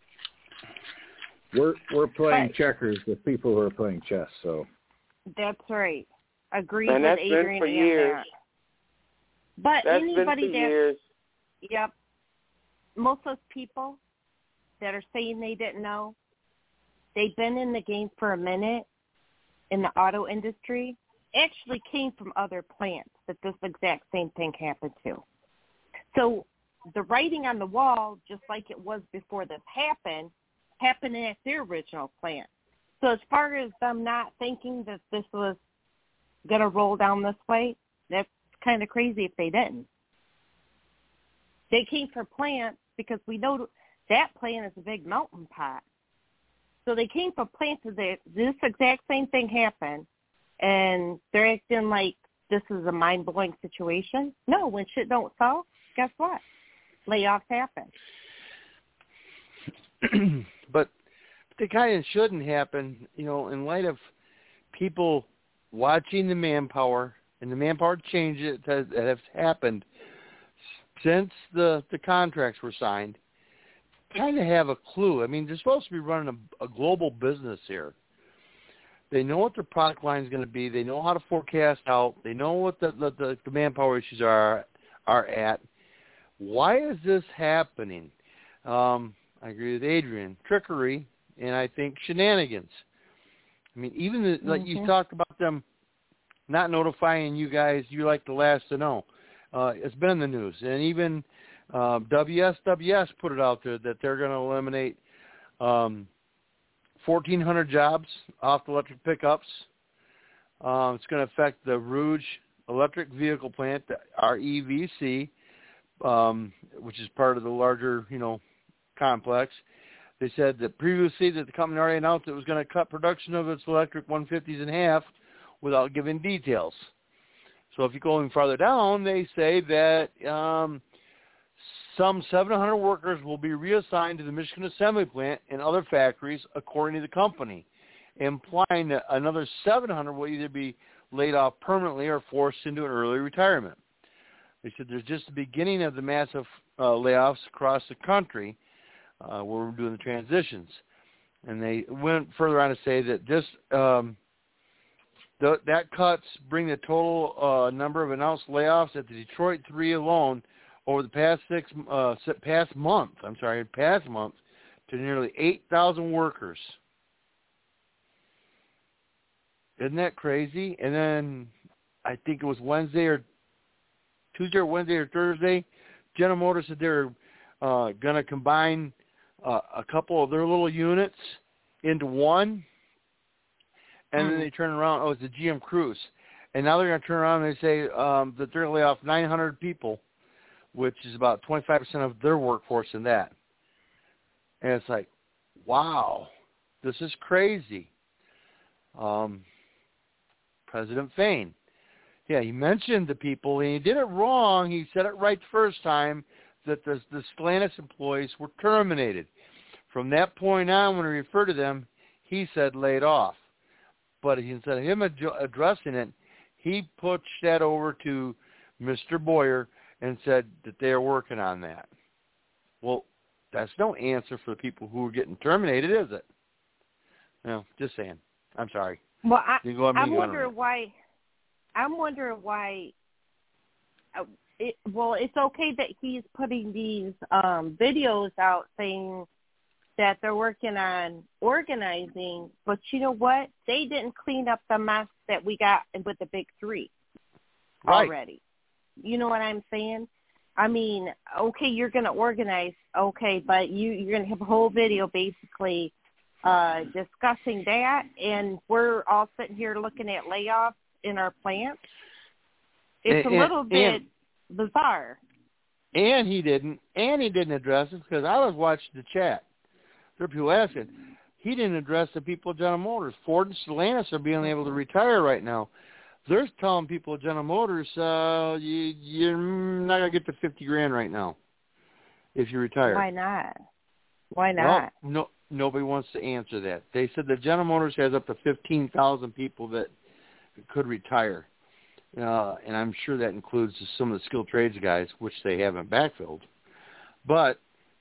we're playing checkers with people who are playing chess. So that's right. Agreed and with that's Adrian been for years. That. But that's anybody been for years. Yep. Most of those people that are saying they didn't know, they've been in the game for a minute in the auto industry, actually came from other plants that this exact same thing happened to. So the writing on the wall, just like it was before this happened at their original plant. So as far as them not thinking that this was going to roll down this way, that's kind of crazy if they didn't. They came from plants because we know that plant is a big melting pot. So they came from plants that this exact same thing happened, and they're acting like this is a mind-blowing situation. No, when shit don't sell, guess what? Layoffs happen. But they kind of shouldn't happen, in light of people watching the manpower and the manpower changes that have happened since the contracts were signed. Kind of have a clue. I mean, they're supposed to be running a global business here. They know what their product line is going to be. They know how to forecast out. They know what the manpower issues are at. Why is this happening? I agree with Adrian. Trickery, and I think shenanigans. I mean, even like you talked about them not notifying you guys, you're like the last to know. It's been in the news. And even WSWS put it out there that they're going to eliminate 1,400 jobs off the electric pickups. It's going to affect the Rouge electric vehicle plant, the REVC, which is part of the larger, complex. They said that previously that the company already announced it was going to cut production of its electric 150s in half without giving details. So if you go even farther down, they say that some 700 workers will be reassigned to the Michigan Assembly plant and other factories, according to the company, implying that another 700 will either be laid off permanently or forced into an early retirement. They said there's just the beginning of the massive layoffs across the country where we're doing the transitions. And they went further on to say that this that cuts bring the total number of announced layoffs at the Detroit 3 alone over the past month to nearly 8,000 workers. Isn't that crazy? And then I think it was Tuesday or Wednesday or Thursday, General Motors said they're going to combine a couple of their little units into one, and then they turn around. Oh, it's the GM Cruise, and now they're going to turn around and they say that they're going to lay off 900 people, which is about 25% of their workforce in that. And it's like, wow, this is crazy. President Fain. Yeah, he mentioned the people, and he did it wrong. He said it right the first time, that the Stellantis employees were terminated. From that point on, when he referred to them, he said laid off. But instead of him addressing it, he pushed that over to Mr. Boyer and said that they are working on that. Well, that's no answer for the people who are getting terminated, is it? No, just saying. I'm sorry. Well, I'm wondering why. It's okay that he's putting these videos out saying that they're working on organizing, but you know what? They didn't clean up the mess that we got with the big three already. You know what I'm saying? I mean, okay, you're going to organize, okay, but you're going to have a whole video basically discussing that, and we're all sitting here looking at layoffs in our plants. It's a little bit bizarre. And he didn't address it, because I was watching the chat. There are people asking. He didn't address the people at General Motors. Ford and Stellantis are being able to retire right now. They're telling people at General Motors, you're not going to get to $50,000 right now if you retire. Why not? Why not? Well, nobody wants to answer that. They said that General Motors has up to 15,000 people that could retire. And I'm sure that includes some of the skilled trades guys, which they haven't backfilled. But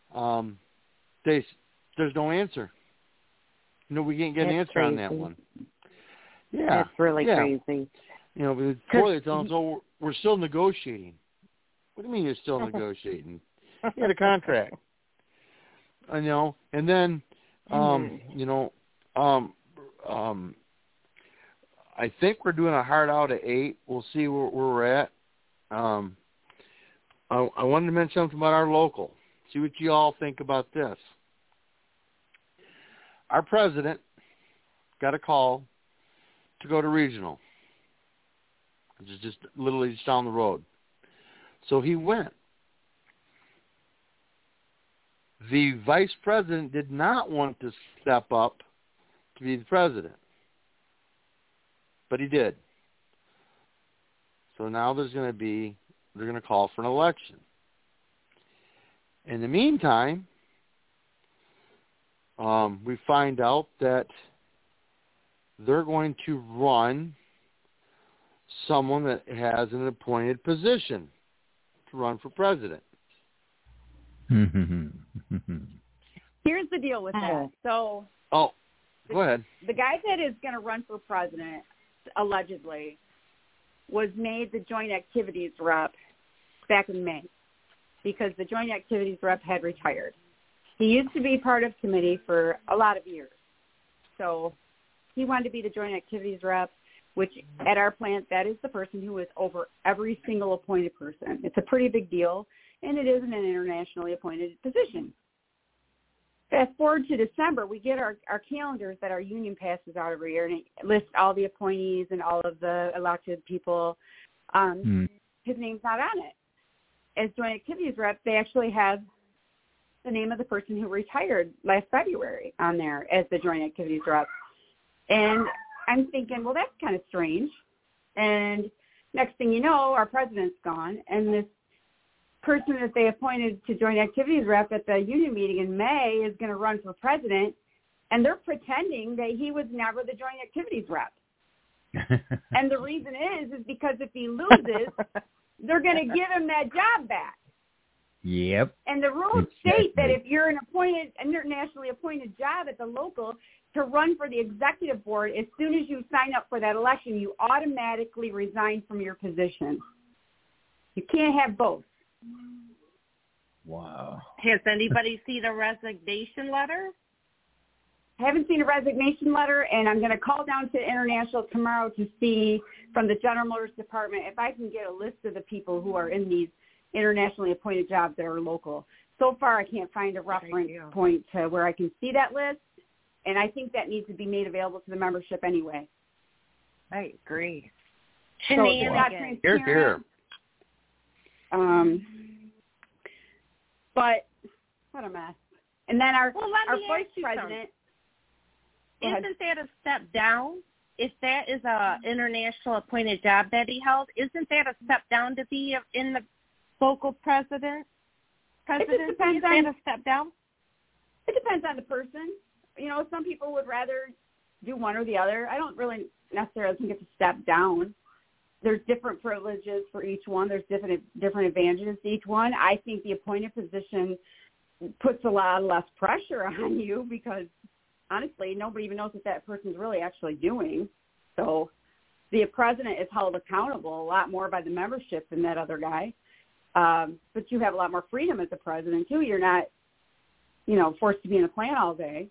there's no answer. We can't get an answer on that one. Yeah. That's really crazy. Before they tell us, oh, we're still negotiating. What do you mean you're still negotiating? You had a contract. And then, I think we're doing a hard out at 8. We'll see where we're at. I wanted to mention something about our local. See what you all think about this. Our president got a call to go to regional, which is just literally just down the road. So he went. The vice president did not want to step up to be the president, but he did. So now they're going to call for an election. In the meantime, we find out that they're going to run someone that has an appointed position to run for president. Here's the deal with that. So, go ahead. The guy that is going to run for president, allegedly, was made the Joint Activities Rep back in May because the Joint Activities Rep had retired. He used to be part of committee for a lot of years. So he wanted to be the Joint Activities Rep, which at our plant, that is the person who is over every single appointed person. It's a pretty big deal, and it isn't an internationally appointed position. Fast forward to December, we get our calendars that our union passes out every year, and it lists all the appointees and all of the elected people. His name's not on it. As Joint Activities Rep, they actually have the name of the person who retired last February on there as the Joint Activities Rep. And I'm thinking, well, that's kind of strange. And next thing you know, our president's gone, and this person that they appointed to Joint Activities Rep at the union meeting in May is going to run for president, and they're pretending that he was never the Joint Activities Rep. And the reason is because if he loses, they're going to give him that job back. Yep. And the rules state that if you're an internationally appointed job at the local, to run for the executive board, as soon as you sign up for that election, you automatically resign from your position. You can't have both. Wow. Has anybody seen a resignation letter? I haven't seen a resignation letter, and I'm going to call down to International tomorrow to see from the General Motors department if I can get a list of the people who are in these internationally appointed jobs that are local. So far, I can't find a reference point to where I can see that list, and I think that needs to be made available to the membership anyway. I agree. So it's not transparent. Here. But what a mess. And then our vice president. Isn't that a step down? If that is a international appointed job that he held, isn't that a step down to be in the local president? Is that a step down? It depends on the person. Some people would rather do one or the other. I don't really necessarily think it's a step down. There's different privileges for each one. There's different advantages to each one. I think the appointed position puts a lot less pressure on you because, honestly, nobody even knows what that person's really actually doing. So the president is held accountable a lot more by the membership than that other guy. But you have a lot more freedom as the president, too. You're not, forced to be in a plant all day.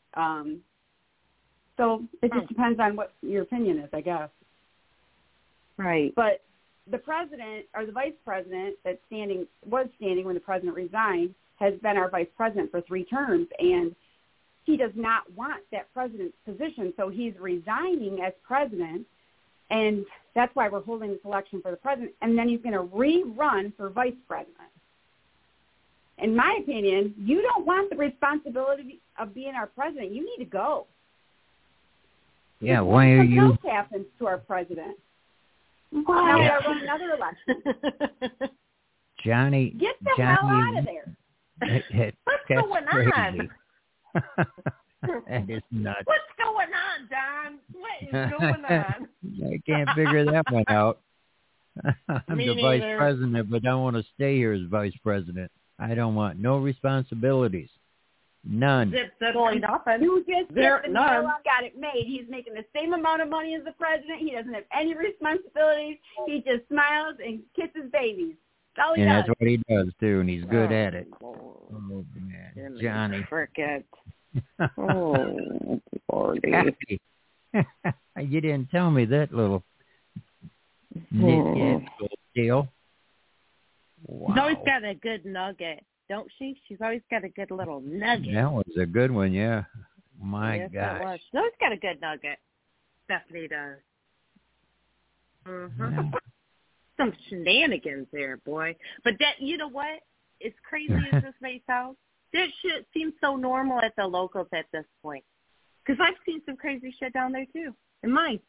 So it just depends on what your opinion is, I guess. Right. But the president or the vice president was standing when the president resigned has been our vice president for 3 terms, and he does not want that president's position, so he's resigning as president, and that's why we're holding this election for the president, and then he's going to rerun for vice president. In my opinion, you don't want the responsibility of being our president. You need to go. Yeah, why are you? What else happens to our president? Now we got to run another election. Johnny, get the hell out of there. What's going on? That is nuts. What's going on, Don? What is going on? I can't figure that one out. I'm Me the neither. vice president, but I want to stay here as vice president. I don't want no responsibilities. None. Nothing. You just got it made. He's making the same amount of money as the president. He doesn't have any responsibilities. He just smiles and kisses babies. That's all he does. That's what he does, too, and he's good at it. Lord. Oh, man. Johnny. Forget. Oh, Lordy. You didn't tell me that little little deal. Wow. She's always got a good nugget, don't she? She's always got a good little nugget. That was a good one, yeah. My gosh. She's always got a good nugget. Stephanie does. Mm-hmm. Yeah. Some shenanigans there, boy. But that, you know what? As crazy as this may sound, that shit seems so normal at the locals at this point. Because I've seen some crazy shit down there, too. In mine.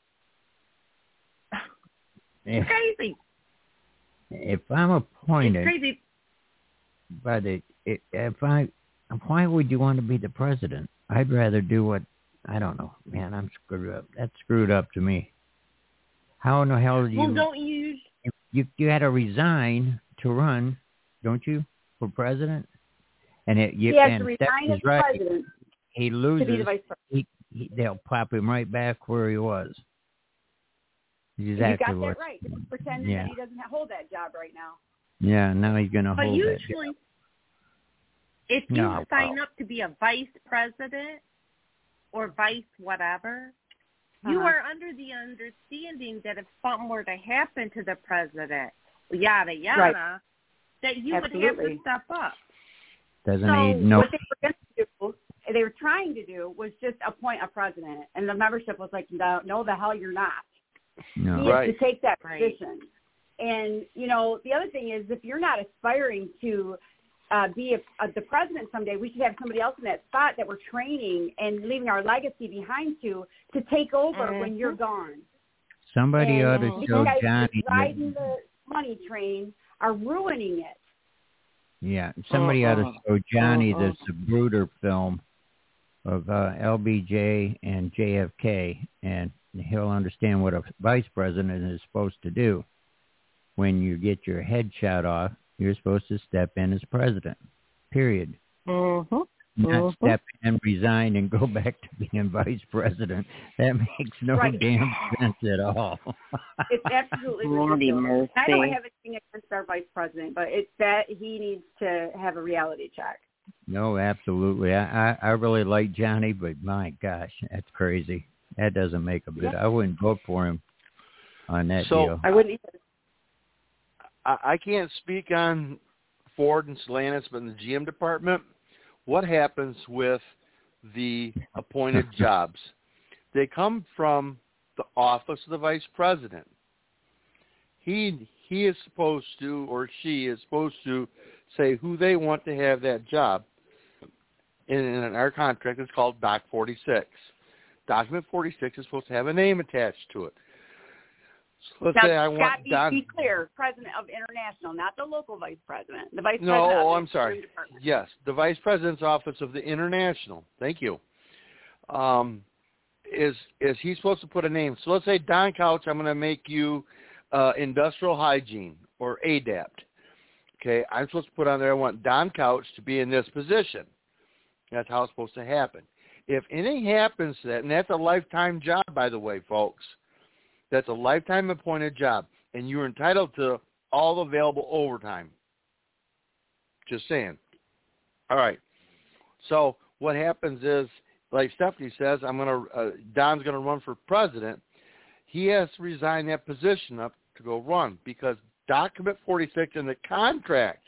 It's crazy. If I'm appointed, it's crazy. But why would you want to be the president? I'd rather do what, I don't know. Man, I'm screwed up. That's screwed up to me. How in the hell do you... Well, don't you... You had to resign to run, don't you, for president? And he has to resign as president. He loses. To be the vice president. They'll pop him right back where he was. Exactly. You got that right. Just pretending that he doesn't hold that job right now. Yeah, now he's going to hold that job. But usually, if you sign up to be a vice president or vice whatever, you are under the understanding that if something were to happen to the president, yada, yada, that you would have to step up. Doesn't he know? What they were trying to do was just appoint a president, and the membership was like, no, the hell you're not. No. He has to take that position. And, the other thing is if you're not aspiring to be the president someday, we should have somebody else in that spot that we're training and leaving our legacy behind to take over when you're gone. Somebody ought to show Johnny. Riding the money train are ruining it. Yeah, somebody ought to show Johnny this Zapruder film of LBJ and JFK, and he'll understand what a vice president is supposed to do. When you get your head shot off, you're supposed to step in as president, period. Not step in, resign, and go back to being vice president. That makes no damn sense at all. It's absolutely ridiculous. I don't have anything against our vice president, but it's that he needs to have a reality check. No, absolutely. I really like Johnny, but my gosh, that's crazy. That doesn't make a bit. I wouldn't vote for him on that deal. I wouldn't either. I can't speak on Ford and Stellantis, but in the GM department, what happens with the appointed jobs? They come from the office of the vice president. He is supposed to, or she is supposed to, say who they want to have that job. In our contract, it's called Doc 46. Document 46 is supposed to have a name attached to it. So let's say I want Don. Be clear, president of International, not the local vice president. The vice president. No, I'm sorry. Yes, the vice president's office of the International. Thank you. Is he supposed to put a name? So let's say Don Couch, I'm going to make you industrial hygiene or ADAPT. Okay, I'm supposed to put on there, I want Don Couch to be in this position. That's how it's supposed to happen. If anything happens to that, and that's a lifetime job, by the way, folks. That's a lifetime appointed job, and you're entitled to all available overtime. Just saying. All right. So what happens is, like Stephanie says, Don's going to run for president. He has to resign that position up to go run because Document 46 in the contract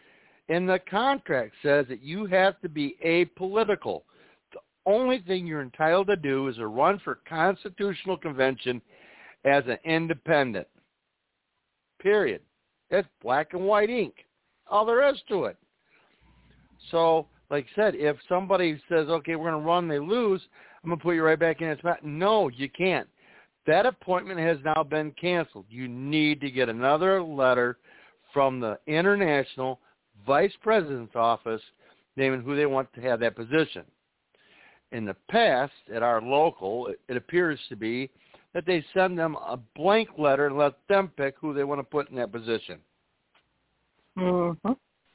says that you have to be apolitical. The only thing you're entitled to do is to run for constitutional convention as an independent. Period. That's black and white ink. All there is to it. So, like I said, if somebody says, okay, we're going to run, they lose, I'm going to put you right back in that spot. No, you can't. That appointment has now been canceled. You need to get another letter from the International Vice President's office naming who they want to have that position. In the past, at our local, it appears to be that they send them a blank letter and let them pick who they want to put in that position. Mm-hmm.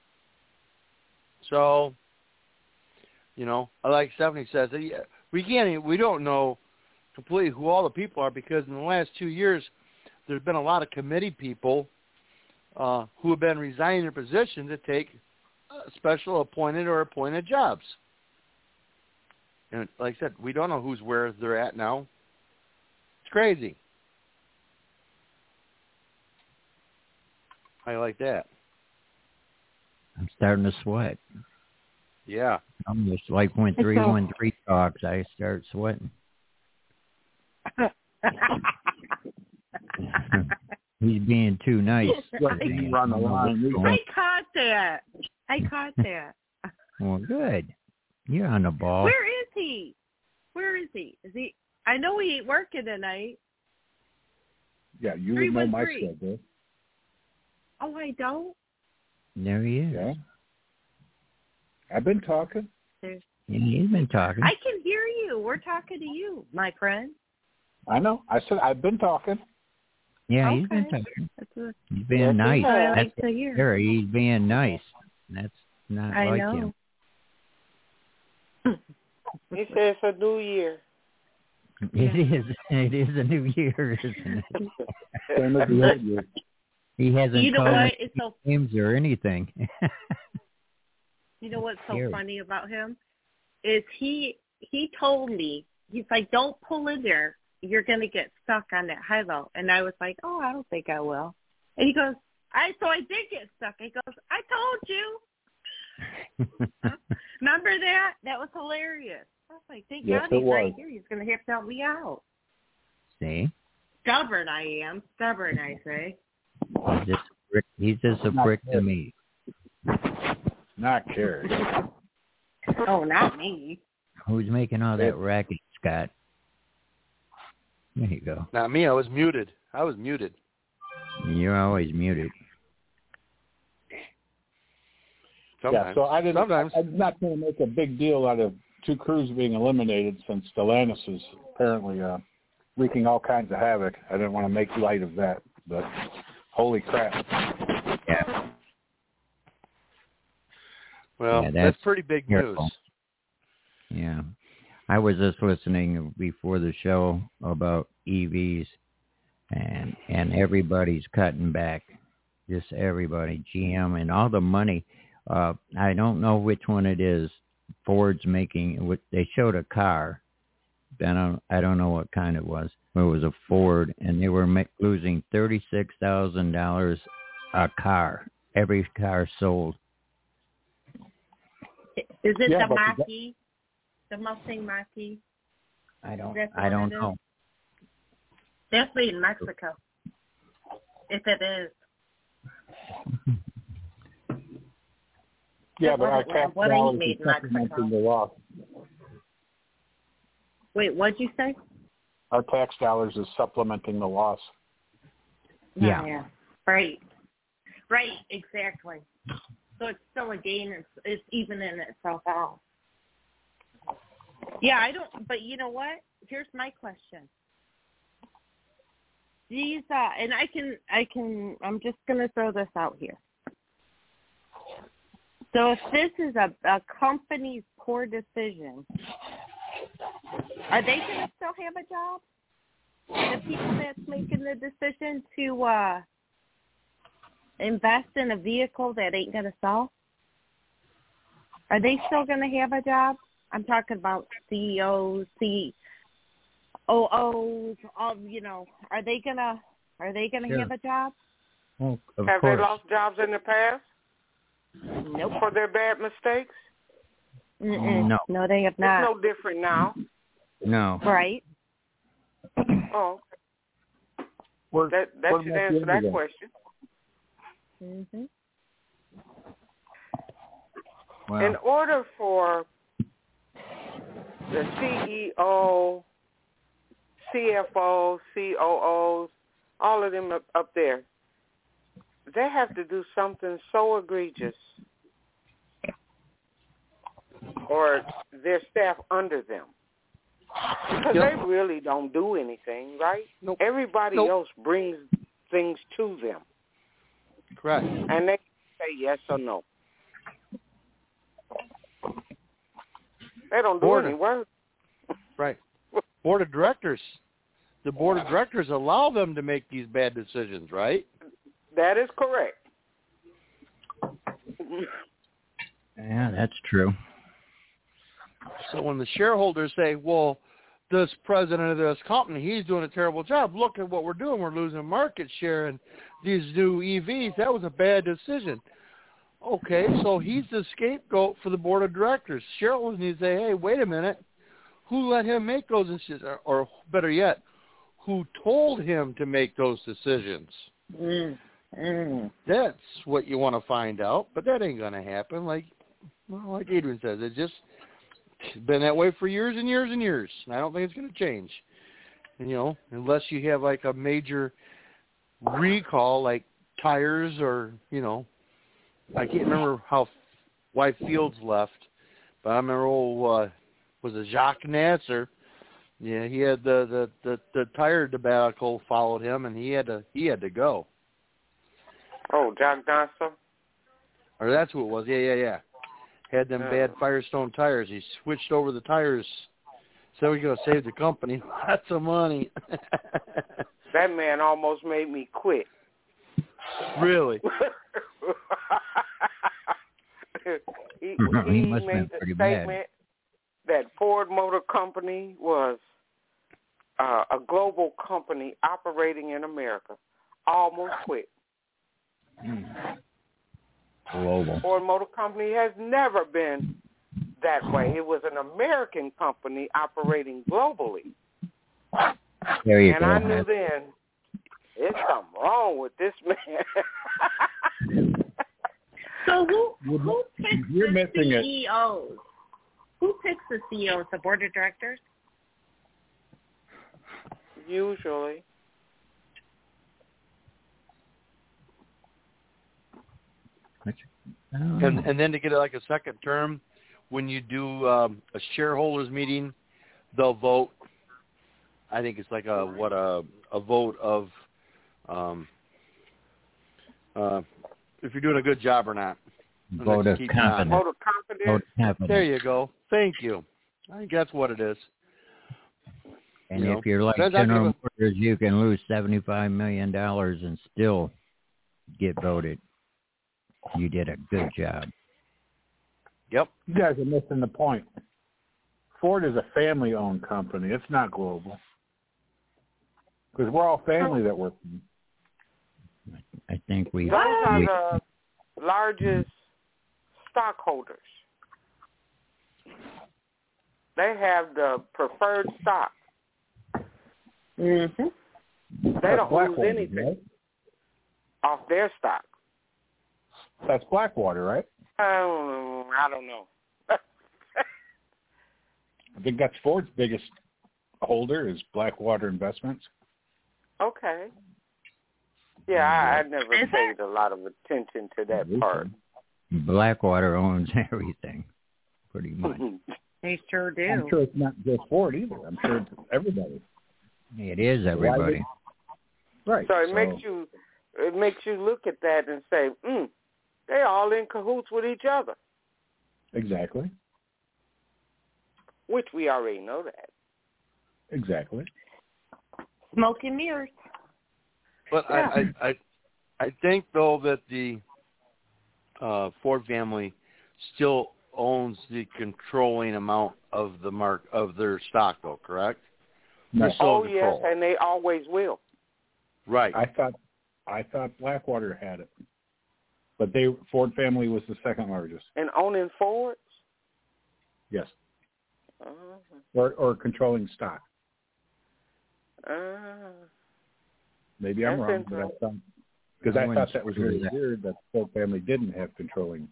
So, like Stephanie says, we don't know completely who all the people are because in the last 2 years, there's been a lot of committee people who have been resigning their position to take special appointed jobs. And like I said, we don't know where they're at now. It's crazy. How you like that? I'm starting to sweat. Yeah. I'm just like when 313 talks, I start sweating. He's being too nice. Run the line. I caught that. Well, good. You're on the ball. Where is he? Is he? I know he ain't working tonight. Yeah, you would know my schedule. Oh, I don't? There he is. Yeah. I've been talking. Yeah, he's been talking. I can hear you. We're talking to you, my friend. I know. I said I've been talking. Yeah, okay. He's been talking. He's being nice. I like to hear. He's being nice. That's not I like know. him. He says it's a new year. It is a new year, isn't it? Same as the old year. He hasn't You know called what? It's so names or anything. You know what's so funny about him is he told me, he's like, don't pull in there. You're going to get stuck on that high low. And I was like, oh, I don't think I will. And he goes, so I did get stuck. He goes, I told you. Remember that? That was hilarious. I was like, thank God he's right here. He's going to have to help me out. See? Stubborn I am. Stubborn, I say. He's just a prick to me. Not Carrie. Oh, not me. Who's making all that racket, Scott? There you go. Not me. I was muted. You're always muted. Sometimes. Yeah, so I'm not going to make a big deal out of two crews being eliminated since Stellantis is apparently wreaking all kinds of havoc. I didn't want to make light of that, but holy crap. Yeah. Well, that's pretty big news. Yeah. I was just listening before the show about EVs, and everybody's cutting back. Just everybody, GM and all the money. I don't know which one it is. Ford's making. They showed a car. I don't know what kind it was. It was a Ford, and they were losing $36,000 a car. Every car sold. Is it the Mach-E? The Mustang Mach-E? I don't know. That's made in Mexico. If it is. Yeah, but our tax dollars is supplementing the loss. Wait, what'd you say? Our tax dollars is supplementing the loss. Yeah. Right, exactly. So it's still a gain. It's evening itself out. Yeah, but you know what? Here's my question. These, and I'm just going to throw this out here. So if this is a company's poor decision, are they going to still have a job? The people that's making the decision to invest in a vehicle that ain't going to sell, are they still going to have a job? I'm talking about CEOs, COOs, all, are they gonna have a job? Well, have they lost jobs in the past? Nope. For their bad mistakes? No, they have not. It's no different now. No. Right. Oh, that should answer that question. Mm-hmm. Well, In order for the CEO, CFO, COOs, all of them up there, they have to do something so egregious, or their staff under them, because they really don't do anything, right? Nope. Everybody else brings things to them. Correct. And they say yes or no. They don't do any work. Right. Board of directors. The board of directors allow them to make these bad decisions, right? That is correct. Yeah, that's true. So when the shareholders say, well, this president of this company, he's doing a terrible job. Look at what we're doing. We're losing market share and these new EVs. That was a bad decision. Okay, so he's the scapegoat for the board of directors. Shareholders need to say, hey, wait a minute. Who let him make those decisions? Or better yet, who told him to make those decisions? That's what you want to find out, but that ain't going to happen. Like Adrian says, it's just been that way for years and years and years. And I don't think it's going to change. And, unless you have like a major recall, like tires or, I can't remember why Fields left, but I remember was it Jacques Nasser? Yeah, he had the tire debacle followed him, and he had to go. Oh, Jacques Nasser? Or that's who it was. Yeah. Had them bad Firestone tires. He switched over the tires. So he's going to save the company lots of money. That man almost made me quit. Really? he he must made have been the pretty statement bad. that Ford Motor Company was a global company operating in America. Almost quit. Global. Ford Motor Company has never been that way. It was an American company operating globally. There you and go. I knew then, there's something wrong with this man. So who picks You're the missing it. CEOs? Who picks the CEOs? The board of directors? Usually. And then to get like a second term, when you do a shareholders meeting, they'll vote. I think it's like a vote of if you're doing a good job or not. Vote of confidence. Vote of confidence. Vote of confidence. There you go. Thank you. I think that's what it is. And if you're like That's General Motors, you can lose $75 million and still get voted. You did a good job. Yep. You guys are missing the point. Ford is a family-owned company. It's not global. Because we're all family that work. I think we... Those are the largest stockholders. They have the preferred stock. Mm-hmm. They don't lose anything, right? Off their stock. That's Blackwater, right? I don't know. I think that's Ford's biggest holder is Blackwater Investments. Okay. Yeah, I never paid a lot of attention to that part. Blackwater owns everything, pretty much. They sure do. I'm sure it's not just Ford either. I'm sure it's everybody. It is everybody. Right. So it makes you look at that and say, they all in cahoots with each other. Exactly. Which we already know that. Exactly. Smoke and mirrors. But yeah. I think though that the Ford family still owns the controlling amount of their stock, though, correct? No. Oh yes, and they always will. Right. I thought Blackwater had it, but Ford family was the second largest. And owning Fords? Yes. Or controlling stock. Maybe I'm wrong, but I thought that was really weird that the Ford family didn't have controlling.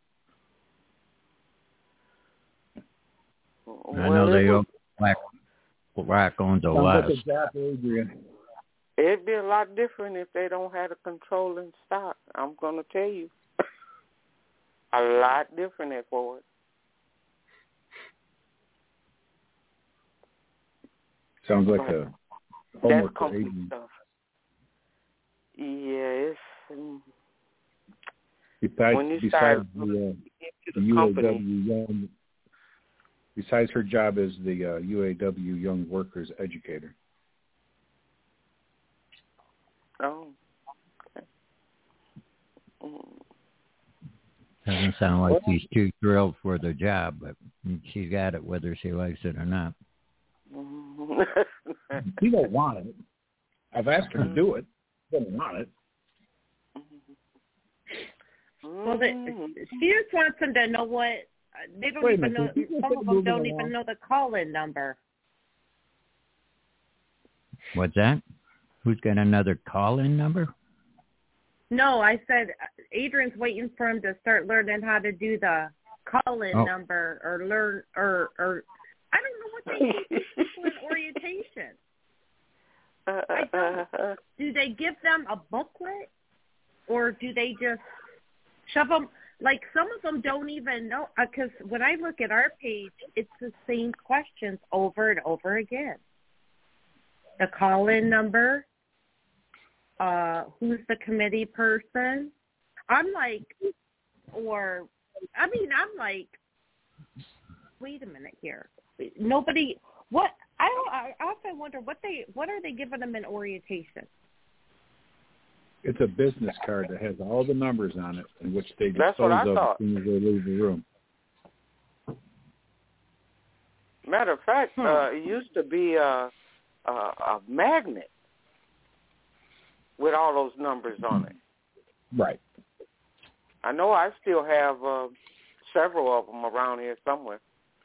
I know they own Black owns a lot. It'd be a lot different if they don't have a controlling stock. I'm going to tell you. A lot different at Ford. Sounds like a homework for Adrian. Stuff. Yeah, it's... Besides her job as the UAW Young Workers Educator. Oh. Okay. Doesn't sound like she's too thrilled for the job, but she's got it whether she likes it or not. She don't want it. I've asked her to do it. She doesn't want it. Well, she just wants them to know what they don't even know. Some of them don't even know the call-in number. What's that? Who's got another call-in number? No, I said Adrian's waiting for him to start learning how to do the call-in number or learn or I don't know what they do in orientation. I don't. Do they give them a booklet or do they just shove them? Like some of them don't even know because when I look at our page, it's the same questions over and over again. The call-in number, who's the committee person? I'm like, wait a minute here. Nobody. What? I often wonder what are they giving them in orientation? It's a business card that has all the numbers on it, in which they dispose of as soon as they leave the room. Matter of fact, it used to be a magnet with all those numbers on it. Right. I know I still have several of them around here somewhere.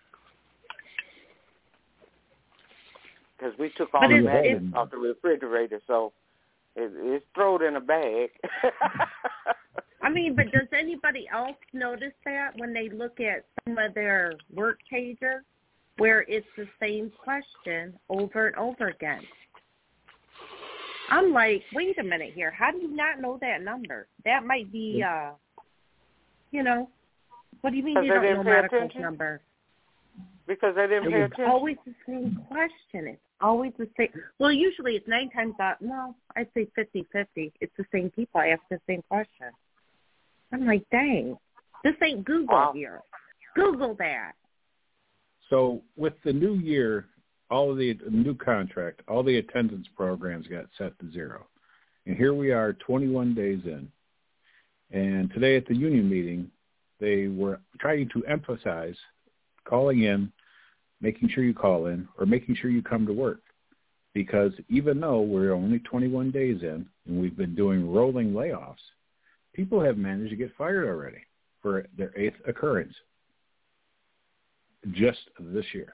Because we took all the magnets off the refrigerator, so it's thrown in a bag. I mean, but does anybody else notice that when they look at some of their work pages where it's the same question over and over again? I'm like, wait a minute here. How do you not know that number? That might be, what do you mean you don't know Medical's number? Because they didn't pay attention. It's always the same question. It's always the same. Well, usually it's 9 times out. No, I'd say 50-50. It's the same people ask the same question. I'm like, dang, this ain't Google here. Google that. So with the new year, all of the new contract, all the attendance programs got set to 0. And here we are 21 days in. And today at the union meeting, they were trying to emphasize calling in, making sure you call in, or making sure you come to work. because even though we're only 21 days in and we've been doing rolling layoffs, people have managed to get fired already for their 8th occurrence just this year.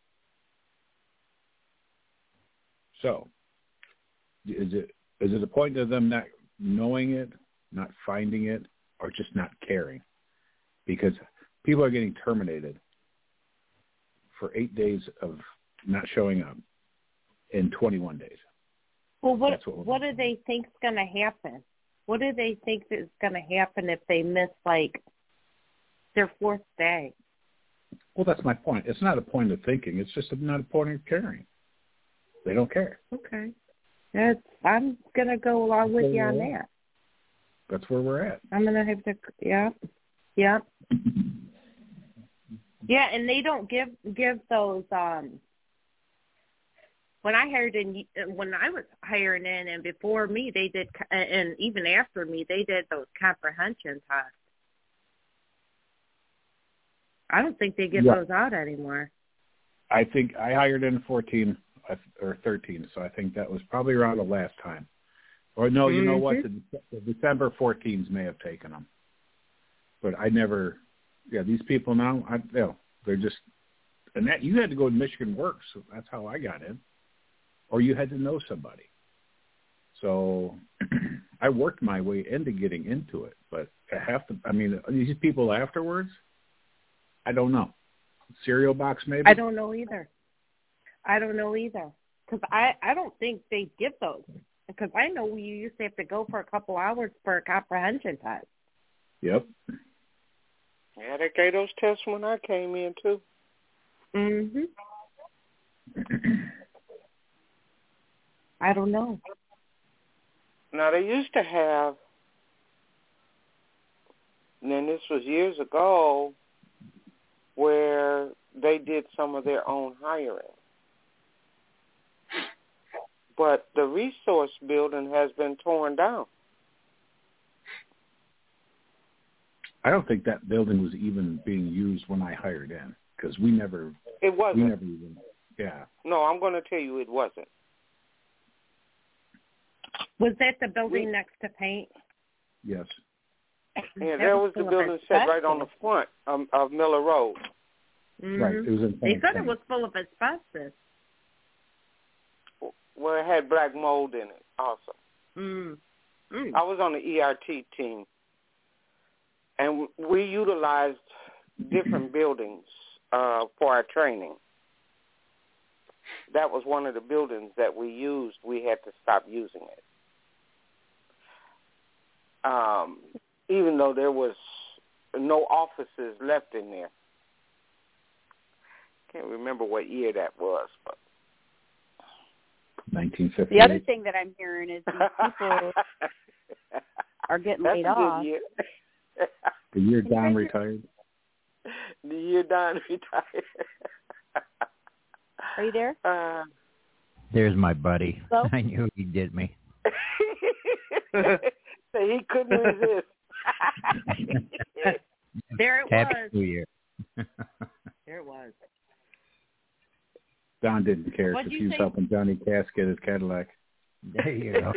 So is it a point of them not knowing it, not finding it, or just not caring? Because people are getting terminated for 8 days of not showing up in 21 days. Well, what do they think is going to happen? What do they think is going to happen if they miss, like, their 4th day? Well, that's my point. It's not a point of thinking. It's just not a point of caring. They don't care. Okay. I'm going to go along with you on that. That's where we're at. I'm going to have to, yeah. Yeah, and they don't give those, when I was hiring in and before me, they did, and even after me, they did those comprehension tests. I don't think they give those out anymore. I think I hired in 14 or 13, so I think that was probably around the last time. Or no, you know what? The December 14s may have taken them. But I never, these people now, they're just, and that you had to go to Michigan Works, so that's how I got in. Or you had to know somebody. So I worked my way into getting into it. But these people afterwards, I don't know. Cereal box maybe? I don't know either. Because I don't think they give those. Because I know you used to have to go for a couple hours for a comprehension test. Yep. Yeah, they gave those tests when I came in, too. Mm-hmm. I don't know. Now, they used to have, and then this was years ago, where they did some of their own hiring. But the resource building has been torn down. I don't think that building was even being used when I hired in because we never. It wasn't. We never even. Yeah. No, I'm going to tell you it wasn't. Was that the building next to Paint? Yes. Yeah, that was the building set right on the front of Miller Road. Mm-hmm. Right. It was in they said it was full of asbestos. Well, it had black mold in it also. I was on the ERT team, and we utilized different buildings for our training. That was one of the buildings that we used. We had to stop using it. Even though there was no offices left in there. Can't remember what year that was, but 1958. The other thing that I'm hearing is these people are getting laid off. Year. The year Don retired. The year Don retired. Are you there? There's my buddy. Hello? I knew he'd get me. So he couldn't resist. There it Happy was. New Year. There it was. Don didn't care What'd because you he was say? helping Johnny Cass get his Cadillac. There you go.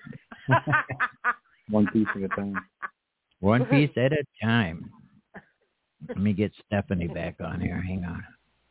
One piece at a time. One piece at a time. Let me get Stephanie back on here. Hang on.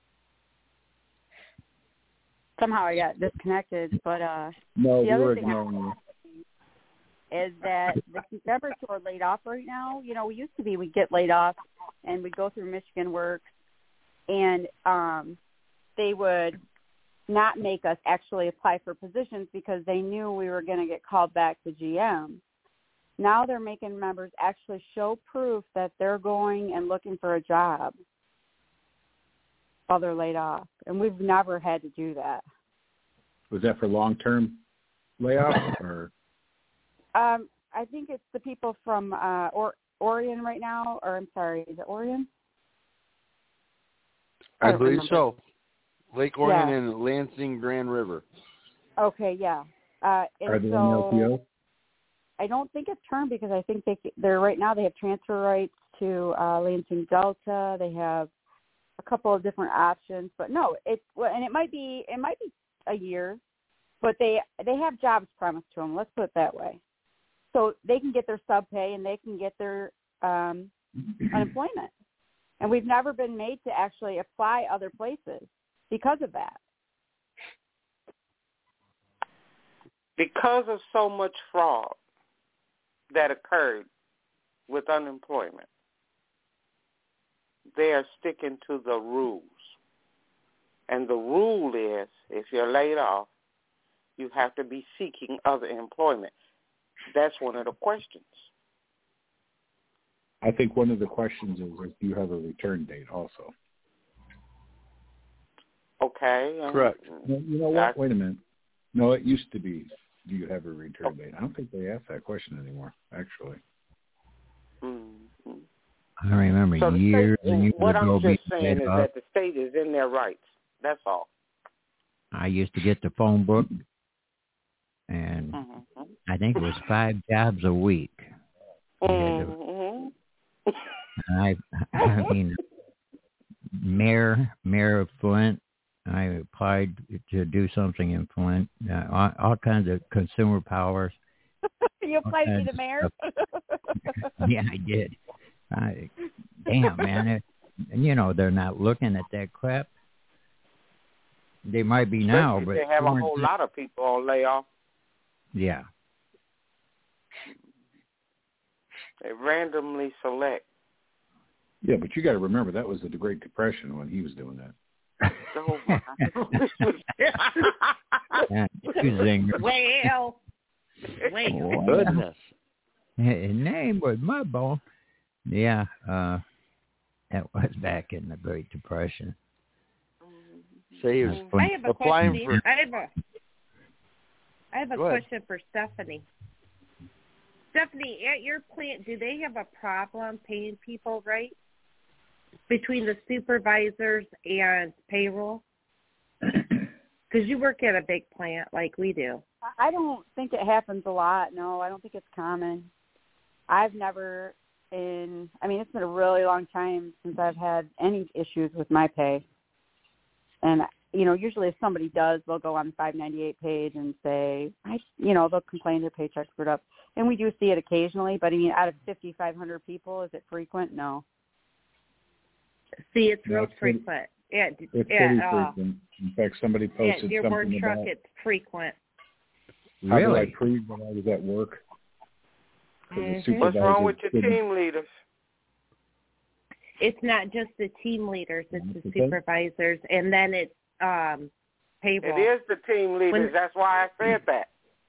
Somehow I got disconnected, but No, the we other were thing ignoring you. is that the members who are laid off right now, we used to be we'd get laid off and we'd go through Michigan Works and they would not make us actually apply for positions because they knew we were going to get called back to GM. Now they're making members actually show proof that they're going and looking for a job while they're laid off. And we've never had to do that. Was that for long-term layoff or? I think it's the people from Orion right now, or I'm sorry, is it Orion? I believe remember. so. Lake Orion Yeah. and Lansing Grand River. Okay, yeah. Are they in LPO? I don't think it's term because I think they're right now they have transfer rights to Lansing Delta. They have a couple of different options, but no, and it might be a year, but they have jobs promised to them. Let's put it that way. So they can get their sub pay and they can get their unemployment. And we've never been made to actually apply other places because of that. Because of so much fraud that occurred with unemployment, they are sticking to the rules. And the rule is, if you're laid off, you have to be seeking other employment. That's one of the questions. I think one of the questions is if you have a return date also. Okay. Correct. You know what? Wait a minute. No, it used to be, do you have a return date? I don't think they ask that question anymore, actually. Mm-hmm. I remember so years and years what ago. I'm just saying is that the state is in their rights. That's all. I used to get the phone book, and I think it was 5 jobs a week. I mean, mayor of Flint. I applied to do something in Flint. All kinds of consumer powers. You applied to be the mayor? Yeah, I did. Damn, man. They're not looking at that crap. They might be now, but they have a whole lot of people on layoff. Yeah. They randomly select. Yeah, but you got to remember that was the Great Depression when he was doing that. Oh my. Well, goodness. His name was Mudbone. Yeah, that was back in the Great Depression. So he was I have a applying question. for. I have a question for Stephanie. Stephanie, at your plant, do they have a problem paying people right between the supervisors and payroll? Because you work at a big plant like we do. I don't think it happens a lot. No, I don't think it's common. I've never it's been a really long time since I've had any issues with my pay. And, usually if somebody does, they'll go on the 598 page and say, they'll complain their paycheck's screwed up. And we do see it occasionally, but out of 5,500 people, is it frequent? No. See, it's real frequent. It's pretty frequent. In fact, somebody posted Dearborn something truck, about it's frequent. How do I prove when I was at work? What's wrong with your team leaders? It's not just the team leaders; it's the supervisors, and then it's payroll. It is the team leaders. That's why I said that.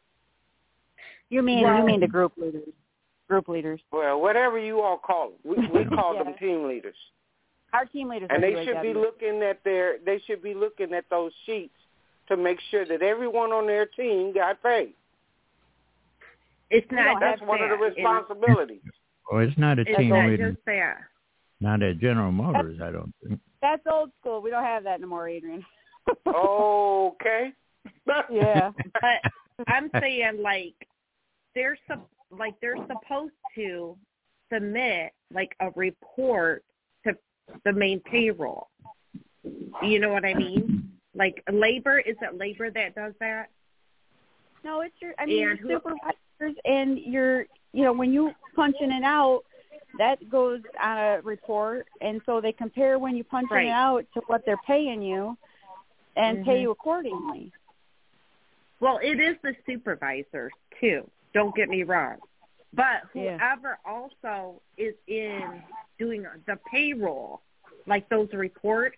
You mean the group leaders? Group leaders. Well, whatever you all call them, we call them team leaders. Our team leaders, and they should be looking at those sheets to make sure that everyone on their team got paid. It's not. That's one of the responsibilities. Well, it's not a team leader. Just that. Not at General Motors, I don't think. That's old school. We don't have that no more, Adrian. Okay. Yeah. But I'm saying they're supposed to submit a report to the main payroll. You know what I mean? Labor, is it labor that does that? No, it's your supervisors and your when you punch in and out, that goes on a report, and so they compare when you punch in and out to what they're paying you and pay you accordingly. Well, it is the supervisors, too. Don't get me wrong. But whoever also is in doing the payroll, those reports,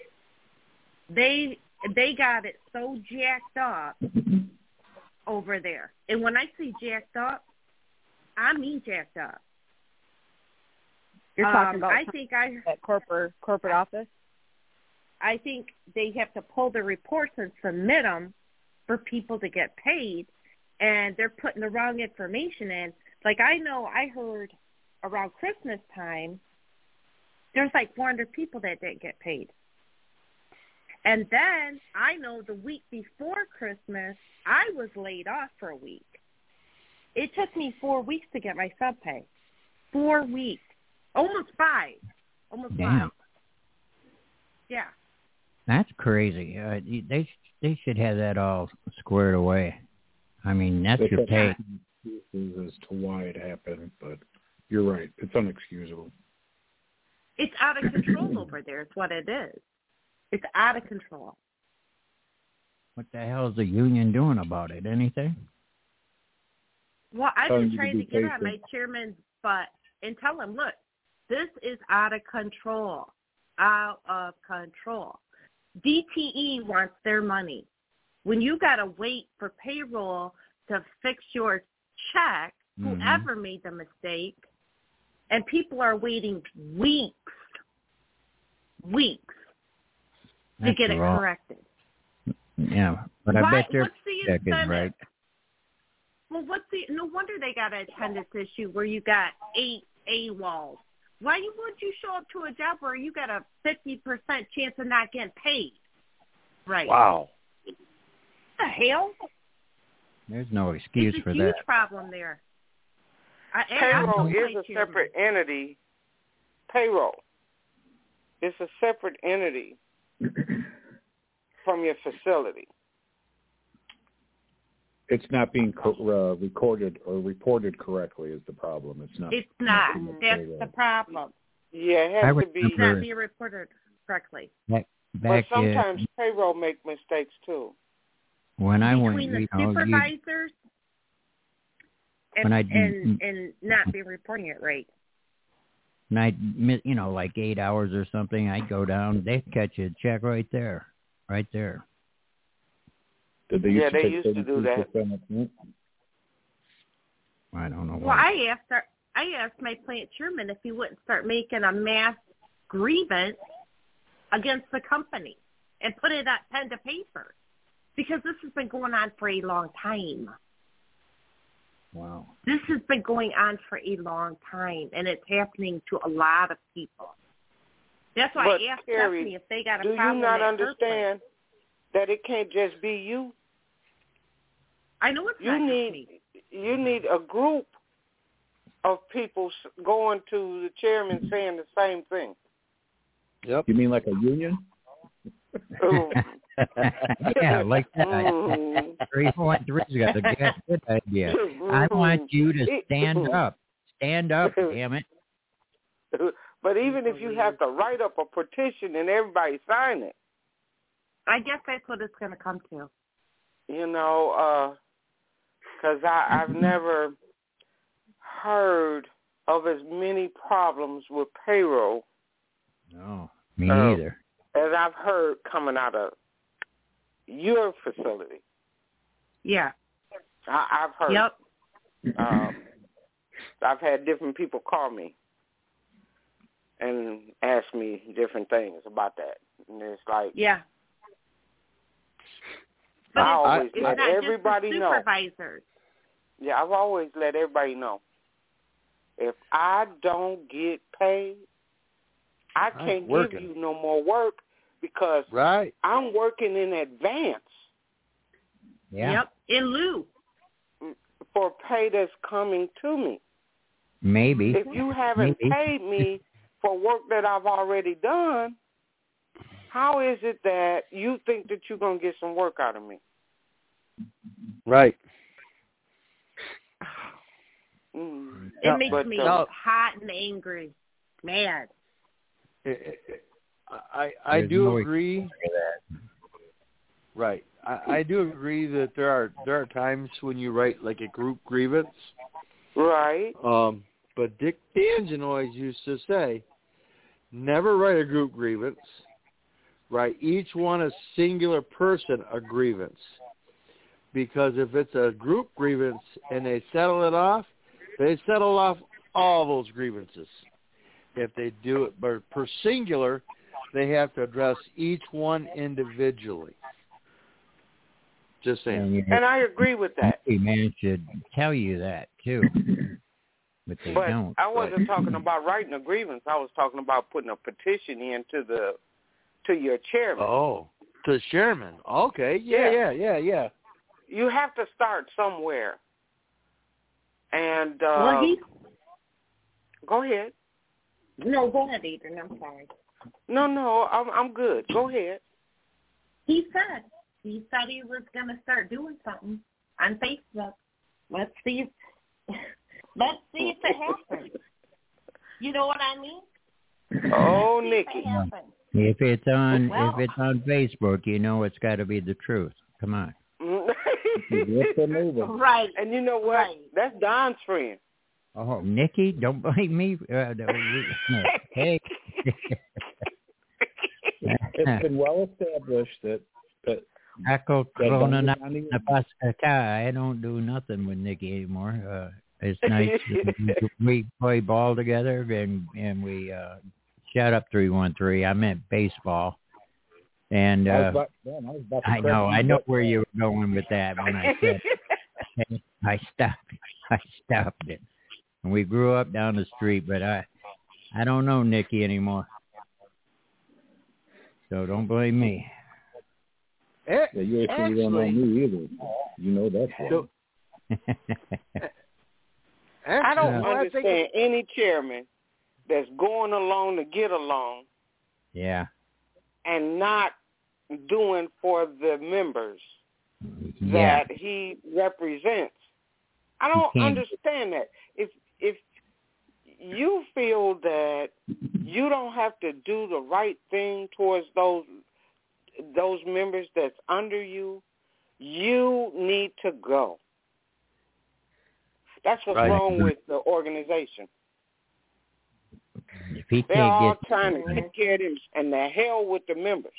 they got it so jacked up over there. And when I say jacked up, I mean jacked up. You're talking about that corporate office? I think they have to pull the reports and submit them for people to get paid, and they're putting the wrong information in. I know I heard around Christmas time, there's 400 people that didn't get paid. And then I know the week before Christmas, I was laid off for a week. It took me 4 weeks to get my sub pay. 4 weeks. Almost 5. Damn. 5. Yeah. That's crazy. They should have that all squared away. I mean, that's your pay. As to why it happened, but you're right. It's unexcusable. It's out of control over there. It's what it is. It's out of control. What the hell is the union doing about it? Anything? Well, I've been trying to get on my chairman's butt and tell him, look, this is out of control. Out of control. DTE wants their money. When you got to wait for payroll to fix your check, whoever made the mistake, and people are waiting weeks to get it corrected. Yeah, but I bet they're checking, right? Well, no wonder they got an attendance issue where you got 8 AWOLs. Why would you show up to a job where you got a 50% chance of not getting paid? Right. Wow. What the hell? There's no excuse for that. It's a huge problem there. Payroll is a separate entity. Payroll. It's a separate entity from your facility. It's not being recorded or reported correctly is the problem. It's not. It's not. That's the problem. Yeah, it has to be. It's not being reported correctly. But sometimes payroll make mistakes too. When I went, between the supervisors and not be reporting it right. And I'd, like 8 hours or something, I'd go down, they'd catch a check right there. Did they used to do that. I don't know. Well, I asked my plant chairman if he wouldn't start making a mass grievance against the company and put it at pen to paper, because this has been going on for a long time. Wow. This has been going on for a long time, and it's happening to a lot of people. That's why I asked Stephanie if they got a problem. Do you not understand that it can't just be you? I know it's not just me. You need a group of people going to the chairman saying the same thing. Yep. You mean like a union? Yeah, like that. 313's got a good idea. I want you to stand up. Stand up, damn it. But even if you have to write up a petition and everybody sign it. I guess that's what it's going to come to. Because I've never heard of as many problems with payroll. No, me neither. As I've heard coming out of your facility. Yeah. I've heard. Yep. I've had different people call me and ask me different things about that. And it's like... Yeah. But I always it's let not everybody just the supervisors. Know. Yeah, I've always let everybody know. If I don't get paid, I can't give you no more work because I'm working in advance. Yeah. Yep, in lieu. For pay that's coming to me. Maybe. If you haven't paid me for work that I've already done, how is it that you think that you're going to get some work out of me? Right. It makes me hot and angry, mad. I do agree. Right. I do agree that there are times when you write like a group grievance. Right. But Dick Dangen always used to say, never write a group grievance. Write each one a singular person a grievance. Because if it's a group grievance and they settle it off, they settle off all those grievances. If they do it per singular, they have to address each one individually. Just saying. And I agree with that. Man should tell you that, too. But they don't. I wasn't talking about writing a grievance. I was talking about putting a petition in to your chairman. Oh, to the chairman. Okay. Yeah. You have to start somewhere. And go ahead. No, go ahead, Adrian. I'm sorry. No, I'm good. Go ahead. he said he was going to start doing something on Facebook. Let's see if it happens. You know what I mean? Oh, Nikki. If it's on Facebook, you know it's got to be the truth. Come on. Right. And you know what? Right. That's Don's friend. Oh, Nikki, don't blame me. Hey. It's been well established that I don't do nothing with Nikki anymore. It's nice. We play ball together, and we shut up 313. I meant baseball. And I know where you were going with that when I said I stopped it. And we grew up down the street, but I don't know Nikki anymore. So don't blame me. Yeah, you actually don't know me either. You know that's right. I don't understand any chairman that's going along to get along. Yeah. And not doing for the members that he represents. I don't understand that. If you feel that you don't have to do the right thing towards those members that's under you, you need to go. That's what's wrong with the organization. They're all trying to take care of them, and the hell with the members.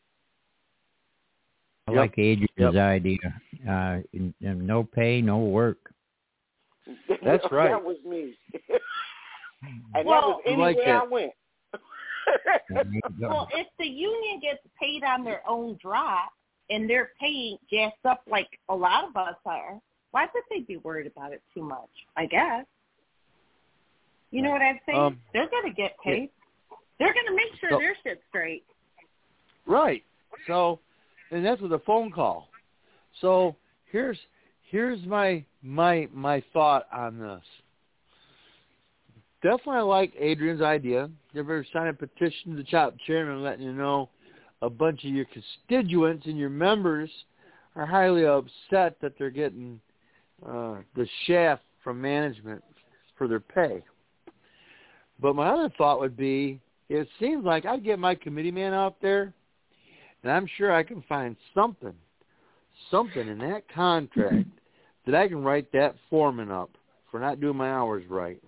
I like Adrian's idea. No pay, no work. That's right. That was me. And that was anywhere I went. Well, if the union gets paid on their own drop and they're paying gassed up like a lot of us are, why would they be worried about it too much? I guess. You know what I'm saying? They're going to get paid. Yeah. They're going to make sure their shit's straight. Right. So, and that's with a phone call. So here's my thought on this. Definitely like Adrian's idea. You ever sign a petition to the top chairman letting you know a bunch of your constituents and your members are highly upset that they're getting the shaft from management for their pay. But my other thought would be, it seems like I'd get my committee man out there, and I'm sure I can find something in that contract that I can write that foreman up for not doing my hours right.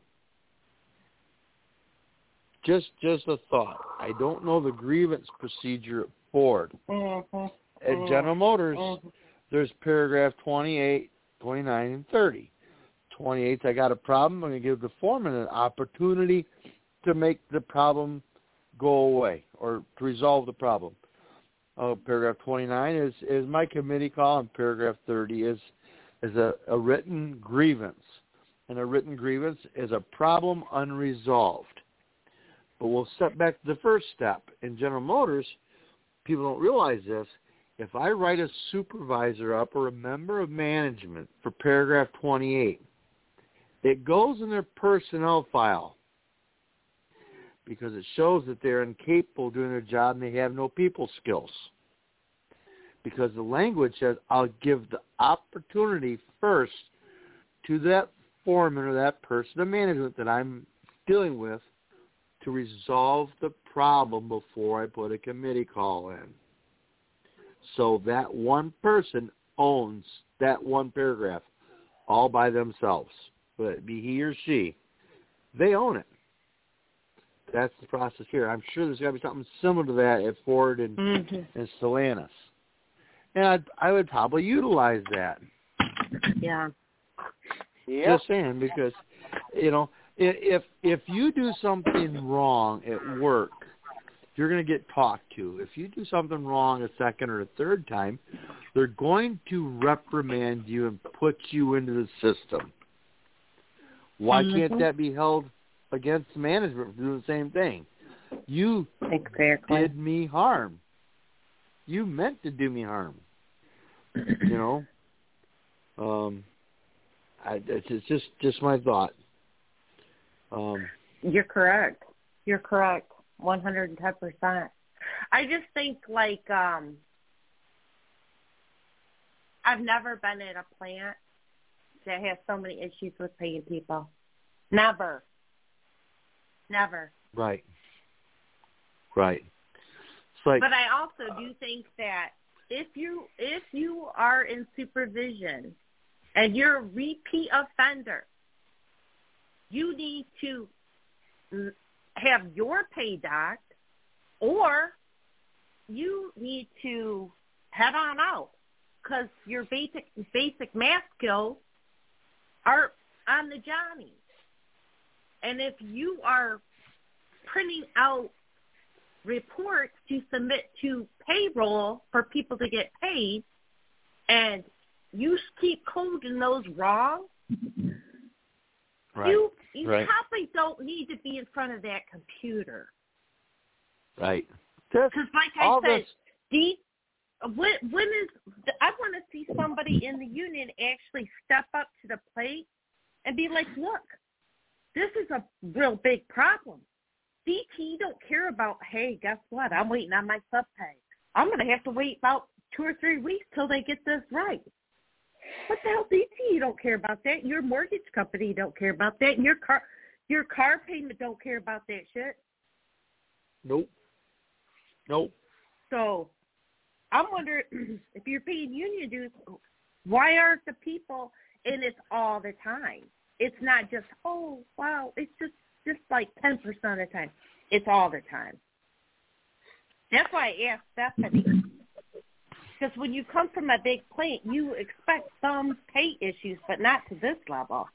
Just a thought. I don't know the grievance procedure at Ford. At General Motors, there's paragraph 28, 29, and 30. 28, I got a problem. I'm going to give the foreman an opportunity to make the problem go away or to resolve the problem. Paragraph 29 is my committee call, and paragraph 30 is a written grievance. And a written grievance is a problem unresolved. But we'll step back to the first step. In General Motors, people don't realize this. If I write a supervisor up or a member of management for paragraph 28, it goes in their personnel file because it shows that they're incapable of doing their job and they have no people skills. Because the language says, I'll give the opportunity first to that foreman or that person of management that I'm dealing with to resolve the problem before I put a committee call in. So that one person owns that one paragraph all by themselves. Whether it be he or she, they own it. That's the process here. I'm sure there's got to be something similar to that at Ford and Stellantis. And I would probably utilize that. Yeah. Just saying, because, you know, if you do something wrong at work, you're going to get talked to. If you do something wrong a second or a third time, they're going to reprimand you and put you into the system. Why can't that be held against management for doing the same thing? You did me harm. You meant to do me harm. You know? It's just my thought. You're correct. 110%. I just think, like, I've never been at a plant that has so many issues with paying people. Never. Right. It's like, but I also do think that if you are in supervision and you're a repeat offender, you need to have your pay docked, or you need to head on out because your basic math skills are on the Johnny. And if you are printing out reports to submit to payroll for people to get paid, and you keep coding those wrong, right. you right. probably don't need to be in front of that computer. Right. Because, like I said, I want to see somebody in the union actually step up to the plate and be like, look, this is a real big problem. DT don't care about, hey, guess what? I'm waiting on my sub pay. I'm going to have to wait about 2 or 3 weeks till they get this right. What the hell, DT? You don't care about that. Your mortgage company don't care about that. And your car payment don't care about that shit. Nope. So I'm wondering if you're paying union dues, why aren't the people, and it's all the time. It's not just, oh, wow, it's just like 10% of the time. It's all the time. That's why I asked Stephanie. Because when you come from a big plant, you expect some pay issues, but not to this level.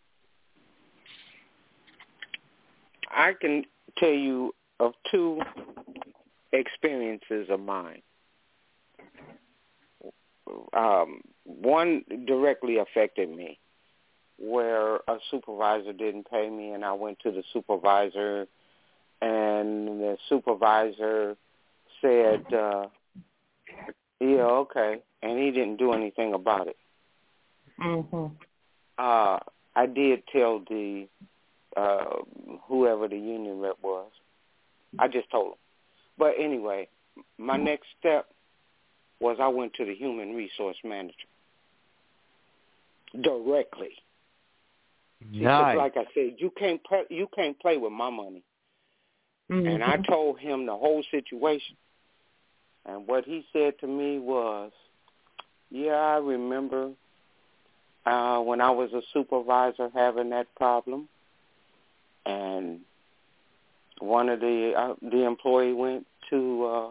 I can tell you of 2 experiences of mine. One directly affected me, where a supervisor didn't pay me, and I went to the supervisor, and the supervisor said, yeah, okay, and he didn't do anything about it. Mm-hmm. I did tell the whoever the union rep was. I just told him. But anyway, my next step was I went to the human resource manager directly. Because, like I said, you can't play with my money. Mm-hmm. And I told him the whole situation. And what he said to me was, yeah, I remember when I was a supervisor having that problem. And one of the employee went to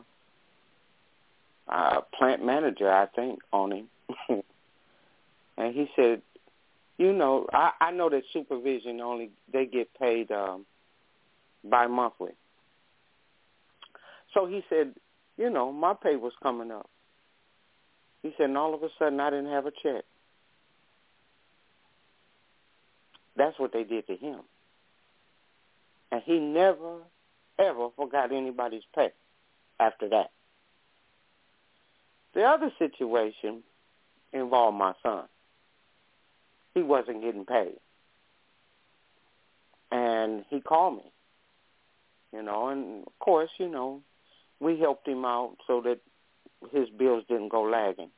plant manager, I think, on him. And he said, you know, I know that supervision they get paid bi-monthly. So he said, you know, my pay was coming up. He said, and all of a sudden I didn't have a check. That's what they did to him. And he never, ever forgot anybody's pay after that. The other situation involved my son. He wasn't getting paid. And he called me, you know, and of course, you know, we helped him out so that his bills didn't go lagging.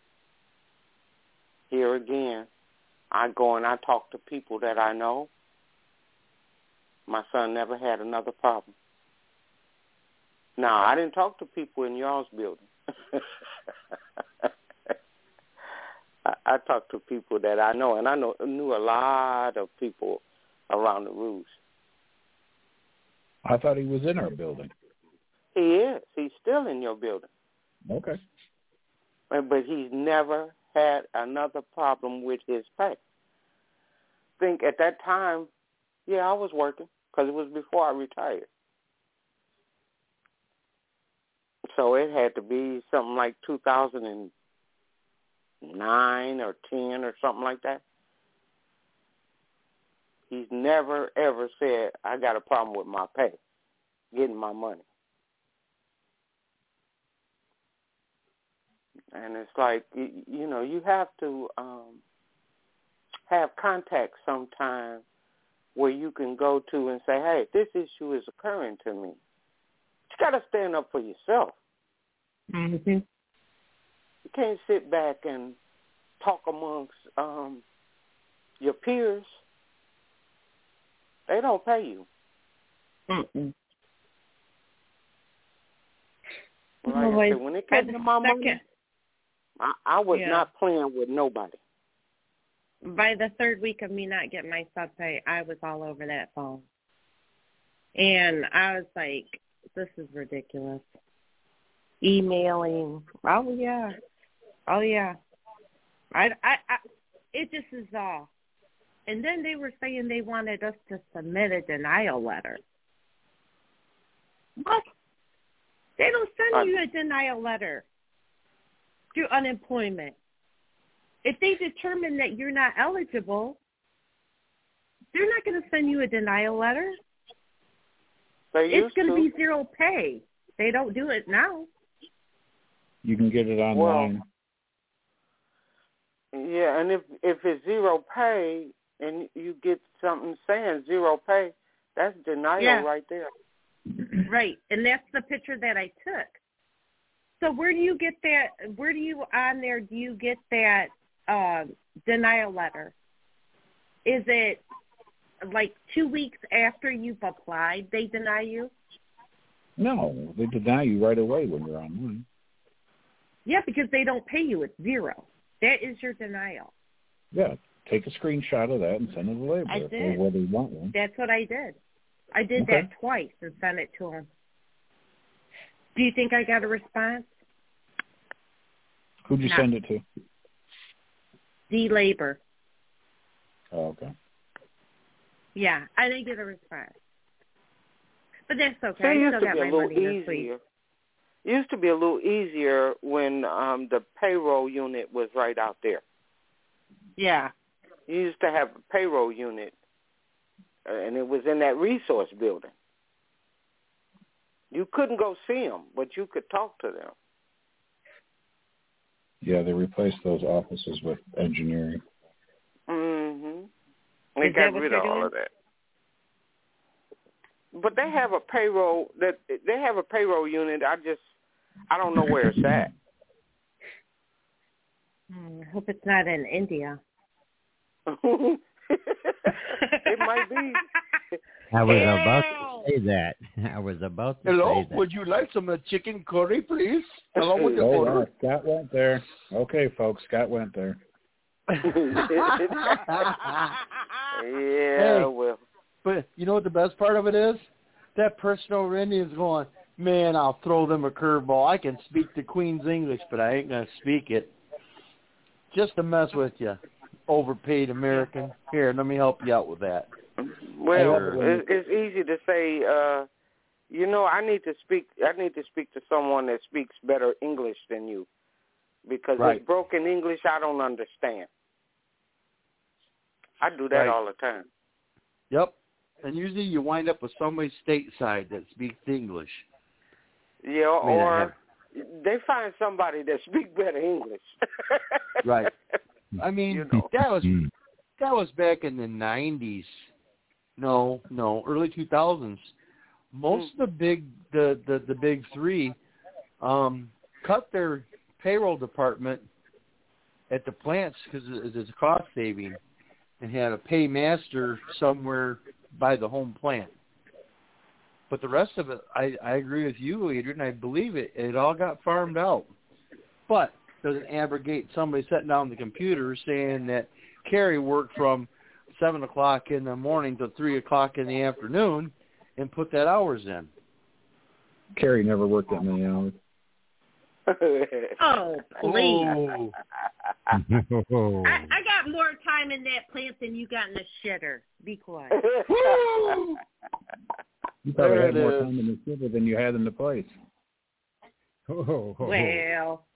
Here again, I go and I talk to people that I know. My son never had another problem. Now, I didn't talk to people in y'all's building. I talked to people that I know, and I knew a lot of people around the Rouge. I thought he was in our building. He is. He's still in your building. Okay. But he's never had another problem with his pay. I think at that time, yeah, I was working because it was before I retired. So it had to be something like 2009 or 10 or something like that. He's never, ever said, I got a problem with my pay, getting my money. And it's like, you know, you have to have contact sometime where you can go to and say, hey, this issue is occurring to me. You got to stand up for yourself. Mm-hmm. You can't sit back and talk amongst your peers, they don't pay you. Mm-mm. Like I said, when it came to my money, I was not playing with nobody. By the third week of me not getting my sub pay, I was all over that phone. And I was like, this is ridiculous. Emailing. Oh, yeah. It just is all. And then they were saying they wanted us to submit a denial letter. What? They don't send you a denial letter through unemployment. If they determine that you're not eligible, they're not going to send you a denial letter. It's going to be zero pay. They don't do it now. You can get it online. Well, yeah, and if it's zero pay and you get something saying zero pay, that's denial right there. Right, and that's the picture that I took. So where do you get that? Where do you get that denial letter? Is it like 2 weeks after you've applied, they deny you? No, they deny you right away when you're online. Yeah, because they don't pay you. It's zero. That is your denial. Yeah, take a screenshot of that and send it to labor. I did. Whether you want one. That's what I did. I did that twice and sent it to them. Do you think I got a response? Who'd you send it to? D-Labor. Oh, okay. Yeah, I didn't get a response. But that's okay. So I still got my money this week. It used to be a little easier when the payroll unit was right out there. Yeah. You used to have a payroll unit, and it was in that resource building. You couldn't go see them, but you could talk to them. Yeah, they replaced those offices with engineering. Mm-hmm. They got rid of all of that. But they have a payroll unit. I don't know where it's at. I hope it's not in India. It might be. I was about to say that. Hello, would you like some chicken curry, please? Hello, with the order. Wow, Scott went there. Okay, folks, Scott went there. Yeah, well. But you know what the best part of it is? That person over in India is going, man, I'll throw them a curveball. I can speak the Queen's English, but I ain't going to speak it. Just to mess with you, overpaid American. Here, let me help you out with that. Well, it's easy to say, I need to speak to someone that speaks better English than you, because it's broken English I don't understand. I do that all the time. Yep. And usually you wind up with somebody stateside that speaks English. Yeah, or they find somebody that speaks better English. Right. I mean, that was back in the 90s. No, early 2000s. Most of the big three cut their payroll department at the plants because it's a cost saving, and had a paymaster somewhere by the home plant. But the rest of it, I agree with you, Adrian. I believe it. It all got farmed out. But doesn't abrogate somebody sitting down the computer saying that Carrie worked from 7 o'clock in the morning to 3 o'clock in the afternoon and put that hours in. Carrie never worked that many hours. Oh, please. Oh. I got more time in that plant than you got in the shitter. Be quiet. You probably had more time in the shitter than you had in the place. Well,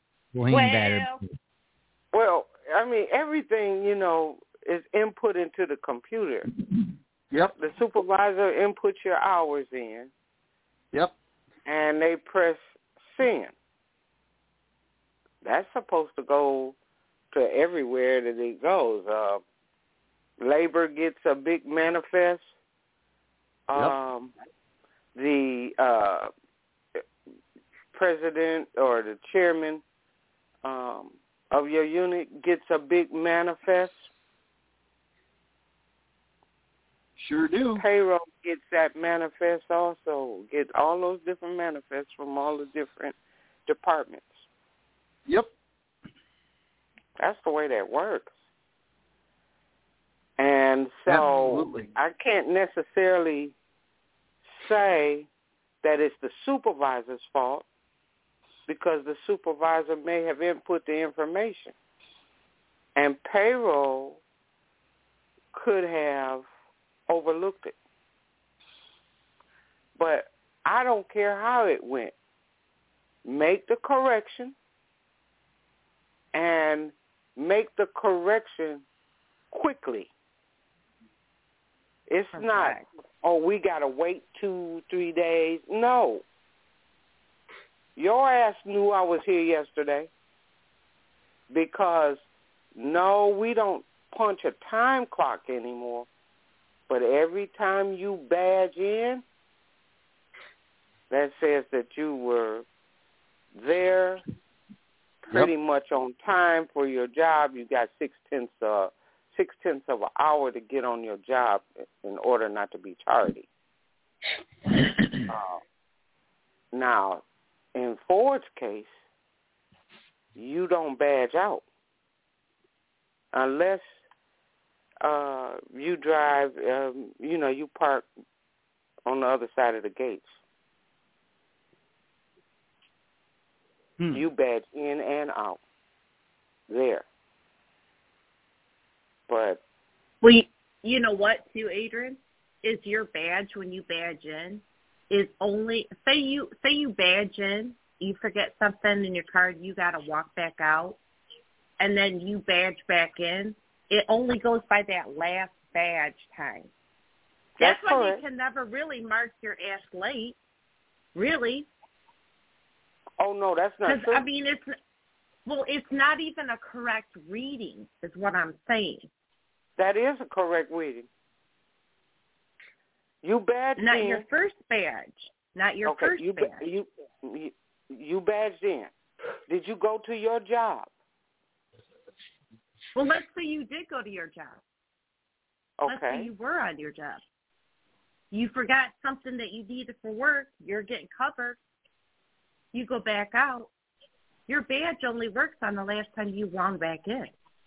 I mean, everything, is input into the computer. Yep. The supervisor inputs your hours in. Yep. And they press send. That's supposed to go to everywhere that it goes. Labor gets a big manifest. The president or the chairman of your unit gets a big manifest? Sure do. Payroll gets that manifest also. Get all those different manifests from all the different departments. Yep. That's the way that works. And so Absolutely. I can't necessarily say that it's the supervisor's fault because the supervisor may have input the information. And payroll could have overlooked it. But I don't care how it went. Make the correction and make the correction quickly. It's not, we got to wait 2-3 days. No. Your ass knew I was here yesterday because, no, we don't punch a time clock anymore. But every time you badge in, that says that you were there pretty much on time for your job. You got 6/10 of an hour to get on your job in order not to be tardy. Now, in Ford's case, you don't badge out unless you drive, you park on the other side of the gates. You badge in and out there. But well, you know what, too, Adrian, is your badge when you badge in is only say you badge in, you forget something in your card, you got to walk back out, and then you badge back in. It only goes by that last badge time. That's why correct. You can never really mark your ass late, really. Oh, no, that's not true. I mean, it's not even a correct reading is what I'm saying. That is a correct reading. You badged Not in. your first badge. Not your first badge. You badged in. Did you go to your job? Well, let's say you did go to your job. Okay. Let's say you were on your job. You forgot something that you needed for work. You're getting covered. You go back out. Your badge only works on the last time you wound back in.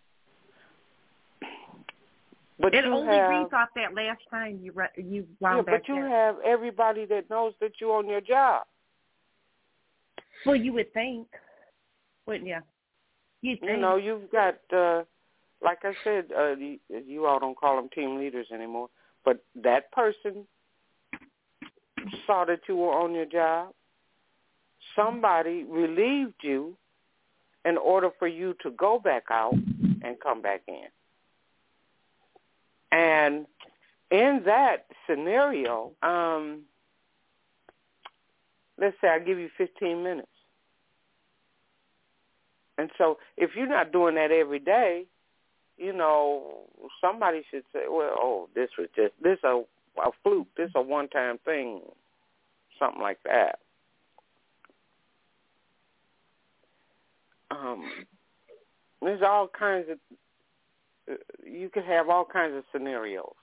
But it only reads off that last time you wound back in. But you have everybody that knows that you're on your job. Well, you would think, wouldn't you? You'd think. You've got, like I said, you all don't call them team leaders anymore, but that person saw that you were on your job. Somebody relieved you in order for you to go back out and come back in. And in that scenario, let's say I give you 15 minutes. And so if you're not doing that every day, somebody should say, well, this a fluke. This is a one-time thing, something like that. There's all kinds of, you could have all kinds of scenarios.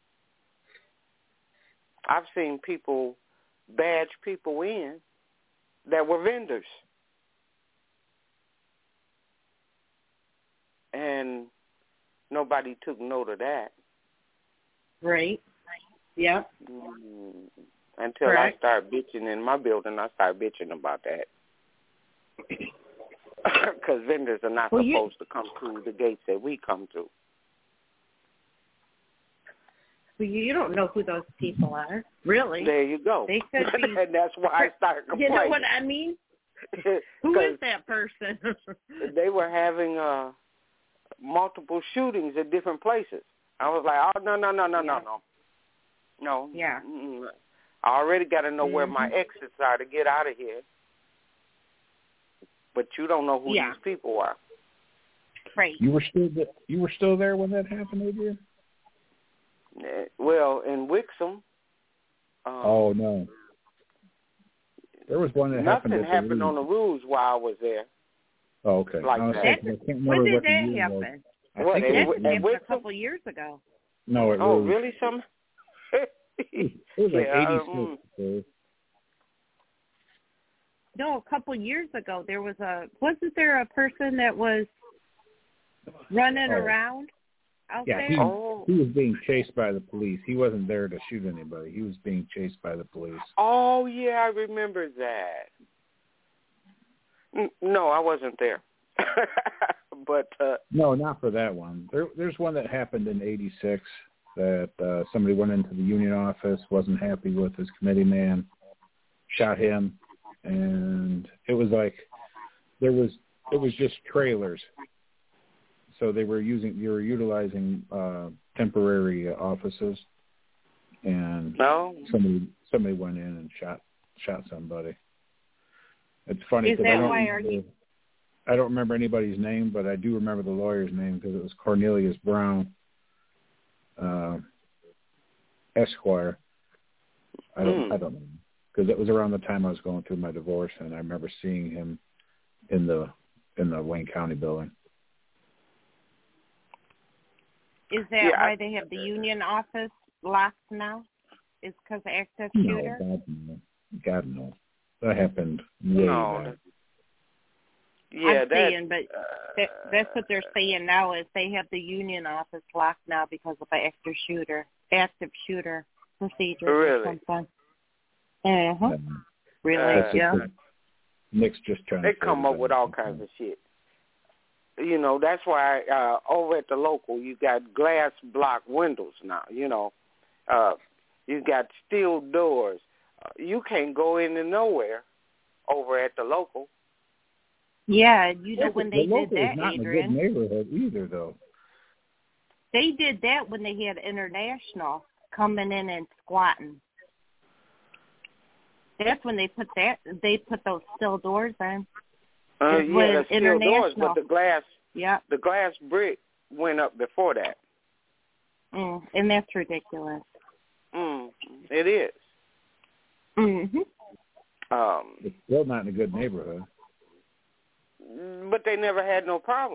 I've seen people badge people in that were vendors. And nobody took note of that. Right. Yep. Until I started bitching in my building, I started bitching about that. Because vendors are not supposed to come through the gates that we come through. Well, you don't know who those people are, really. There you go. They could be. And that's why I started complaining. You know what I mean? Who is that person? They were having multiple shootings at different places. I was like, oh, no. No. Yeah. I already got to know where my exits are to get out of here. But you don't know who these people are. Right. You were still there when that happened, Adrian? Well, in Wixom. Oh, no. There was one that happened. Nothing happened on the Rouge while I was there. Oh, okay. Like I that. can't remember When did what the that year was. happen? I What, think That it was, happened a Whistle? couple years ago. no, it Oh, was. really? Some? It was like Yeah, 86. So. No, a couple years ago there was wasn't there a person that was running around out Yeah, there? he was being chased by the police. He wasn't there to shoot anybody. He was being chased by the police. Oh, yeah, I remember that. No, I wasn't there. But No, not for that one. There's one that happened in '86 that somebody went into the union office, wasn't happy with his committee man, shot him, and it was like it was just trailers. So they were utilizing temporary offices, and somebody went in and shot somebody. It's funny because I don't remember anybody's name, but I do remember the lawyer's name because it was Cornelius Brown, Esquire. I don't know, because it was around the time I was going through my divorce, and I remember seeing him in the Wayne County building. Is that why they have the union office locked now? Is because of active shooter? No, God no. That happened way back. Yeah, that's what they're saying now is they have the union office locked now because of active shooter procedures or something. Uh-huh. Really? Yeah. Nick's just trying they to come up with all kinds of shit. You know, that's why over at the local you got glass block windows now, you know. You got steel doors. You can't go into nowhere over at the local. Yeah, you know when they did that, is not Adrian. in a good neighborhood either, though. They did that when they had International coming in and squatting. That's when they put those steel doors in. The steel doors, but the glass brick went up before that. And that's ridiculous. It is. Mm-hmm. It's still not in a good neighborhood. But they never had no problems.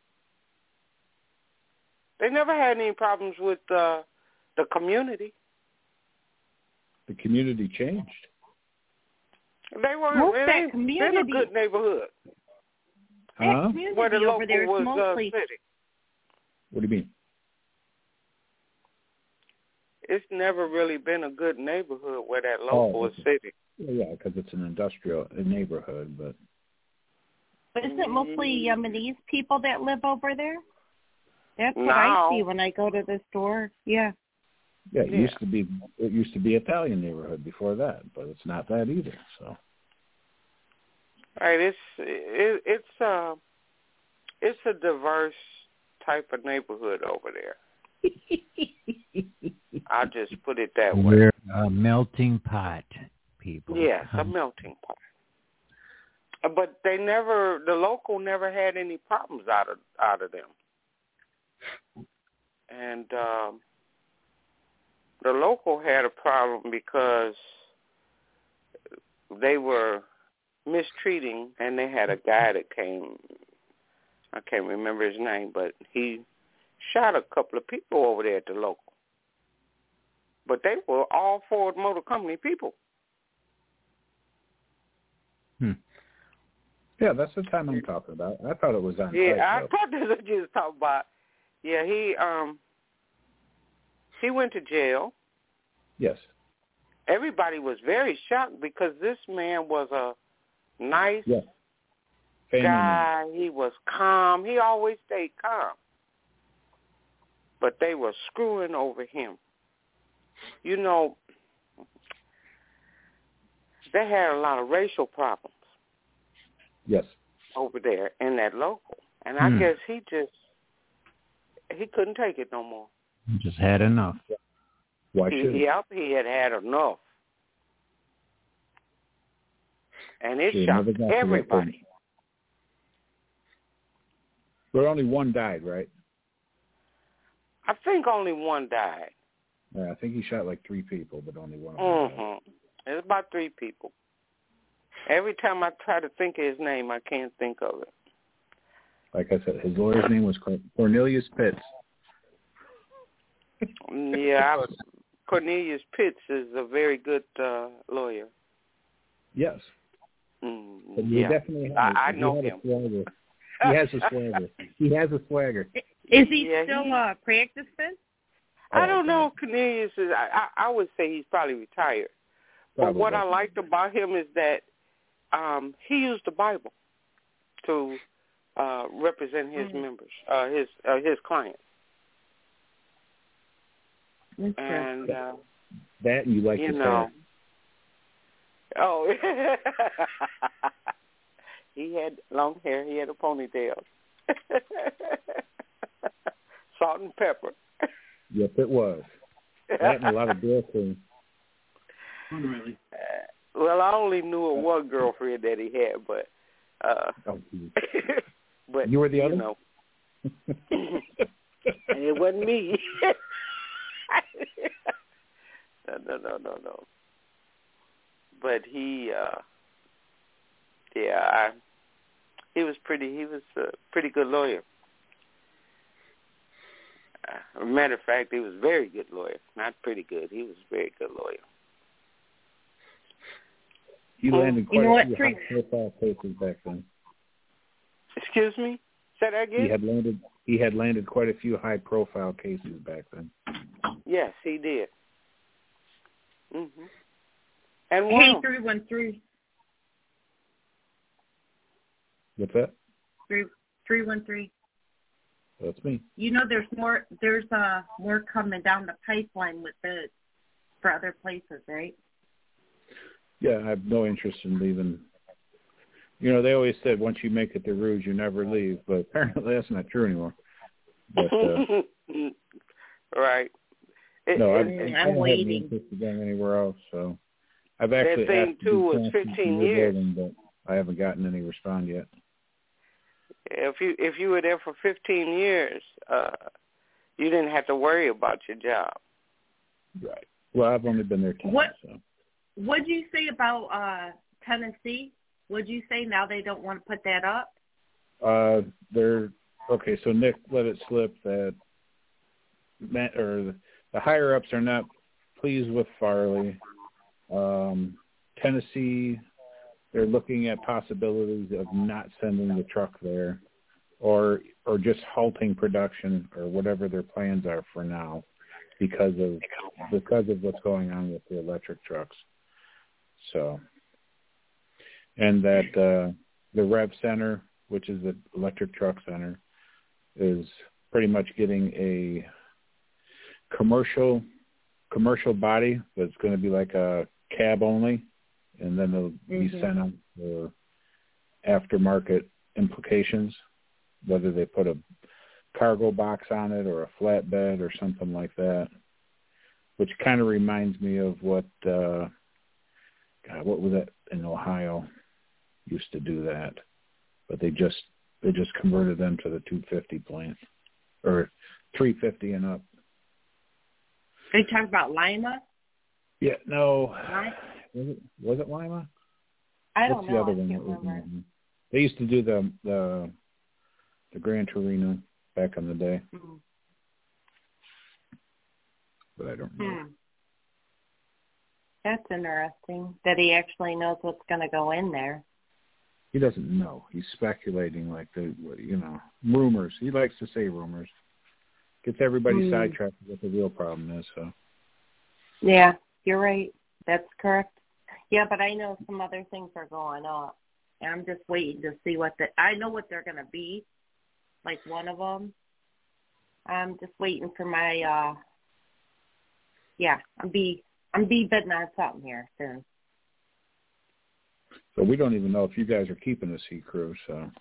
They never had any problems with the community. The community changed. They weren't. It ain't been a good neighborhood. Huh? Where the over local there was mostly city. What do you mean? It's never really been a good neighborhood where that local was city. Yeah, because it's an industrial neighborhood, but. But isn't it mostly Yemenis people that live over there? That's what I see when I go to the store. Yeah. Yeah, it used to be Italian neighborhood before that, but it's not that either. So. Right, it's a diverse type of neighborhood over there. I'll just put it that way. We're a melting pot, people. Yes, a melting pot. But the local never had any problems out of them. And the local had a problem because they were mistreating, and they had a guy that came, I can't remember his name, but he shot a couple of people over there at the local. But they were all Ford Motor Company people. Yeah, that's the time I'm talking about. I thought it was on. Yeah, I thought that's what you was talking about. Yeah, he went to jail. Yes. Everybody was very shocked because this man was a nice guy. He was calm. He always stayed calm. But they were screwing over him. You know, they had a lot of racial problems. Yes. Over there in that local. And I guess he couldn't take it no more. He just had enough. Why should he? Yep, he had enough. And it shocked everybody. But only one died, right? I think only one died. Yeah, I think he shot like 3 people, but only one of them died. It was about 3 people. Every time I try to think of his name, I can't think of it. Like I said, his lawyer's name was Cornelius Pitts. Yeah, Cornelius Pitts is a very good lawyer. Yes. But you Yeah, definitely I know him. He has a swagger. He has a swagger. Is he still practicing? I don't know. Cornelius is. I would say he's probably retired. Probably. But what I liked about him is that he used the Bible to represent his members, his clients. And that you like to say. Oh, he had long hair. He had a ponytail. Salt and pepper. Yes, it was. That and a lot of girlfriends. Really? Well, I only knew of one girlfriend that he had, but but you were the other. Know, and it wasn't me. No. But he, he was a pretty good lawyer. As a matter of fact, he was a very good lawyer. Not pretty good. He was a very good lawyer. He landed quite a few high-profile cases back then. Excuse me? Say that again? He had landed quite a few high-profile cases back then. Yes, he did. Mm-hmm. And hey, 313. What's that? 313. That's me. You know, there's more coming down the pipeline with bids for other places, right? Yeah, I have no interest in leaving. You know, they always said once you make it to Rouge, you never leave, but apparently that's not true anymore. But, right. I'm waiting. Have no going anywhere else, so I've actually that thing asked too was 15 years, building, but I haven't gotten any respond yet. If you were there for 15 years, you didn't have to worry about your job. Right. Well, I've only been there 10. So. What'd you say about Tennessee? What'd you say now they don't want to put that up? So Nick let it slip that the higher ups are not pleased with Farley. Tennessee, they're looking at possibilities of not sending the truck there, or just halting production or whatever their plans are for now, because of what's going on with the electric trucks. So, and that the Rev Center, which is the electric truck center, is pretty much getting a commercial body that's going to be like a cab only, and then they'll be sent out for aftermarket implications, whether they put a cargo box on it or a flatbed or something like that, which kind of reminds me of what was that in Ohio used to do that, but they just converted them to the 250 plant or 350 and up. Are you talking about Lima? Yeah, no. Was it Lima? I don't know. The other one? I can't remember. They used to do the Gran Torino back in the day. Mm-hmm. But I don't know. That's interesting that he actually knows what's going to go in there. He doesn't know. He's speculating like rumors. He likes to say rumors. Gets everybody sidetracked with what the real problem is. So. Yeah, you're right. That's correct. Yeah, but I know some other things are going up, and I'm just waiting to see I know what they're going to be, like one of them. I'm just waiting for my, I'm bidding on something here soon. So we don't even know if you guys are keeping the C crew, so.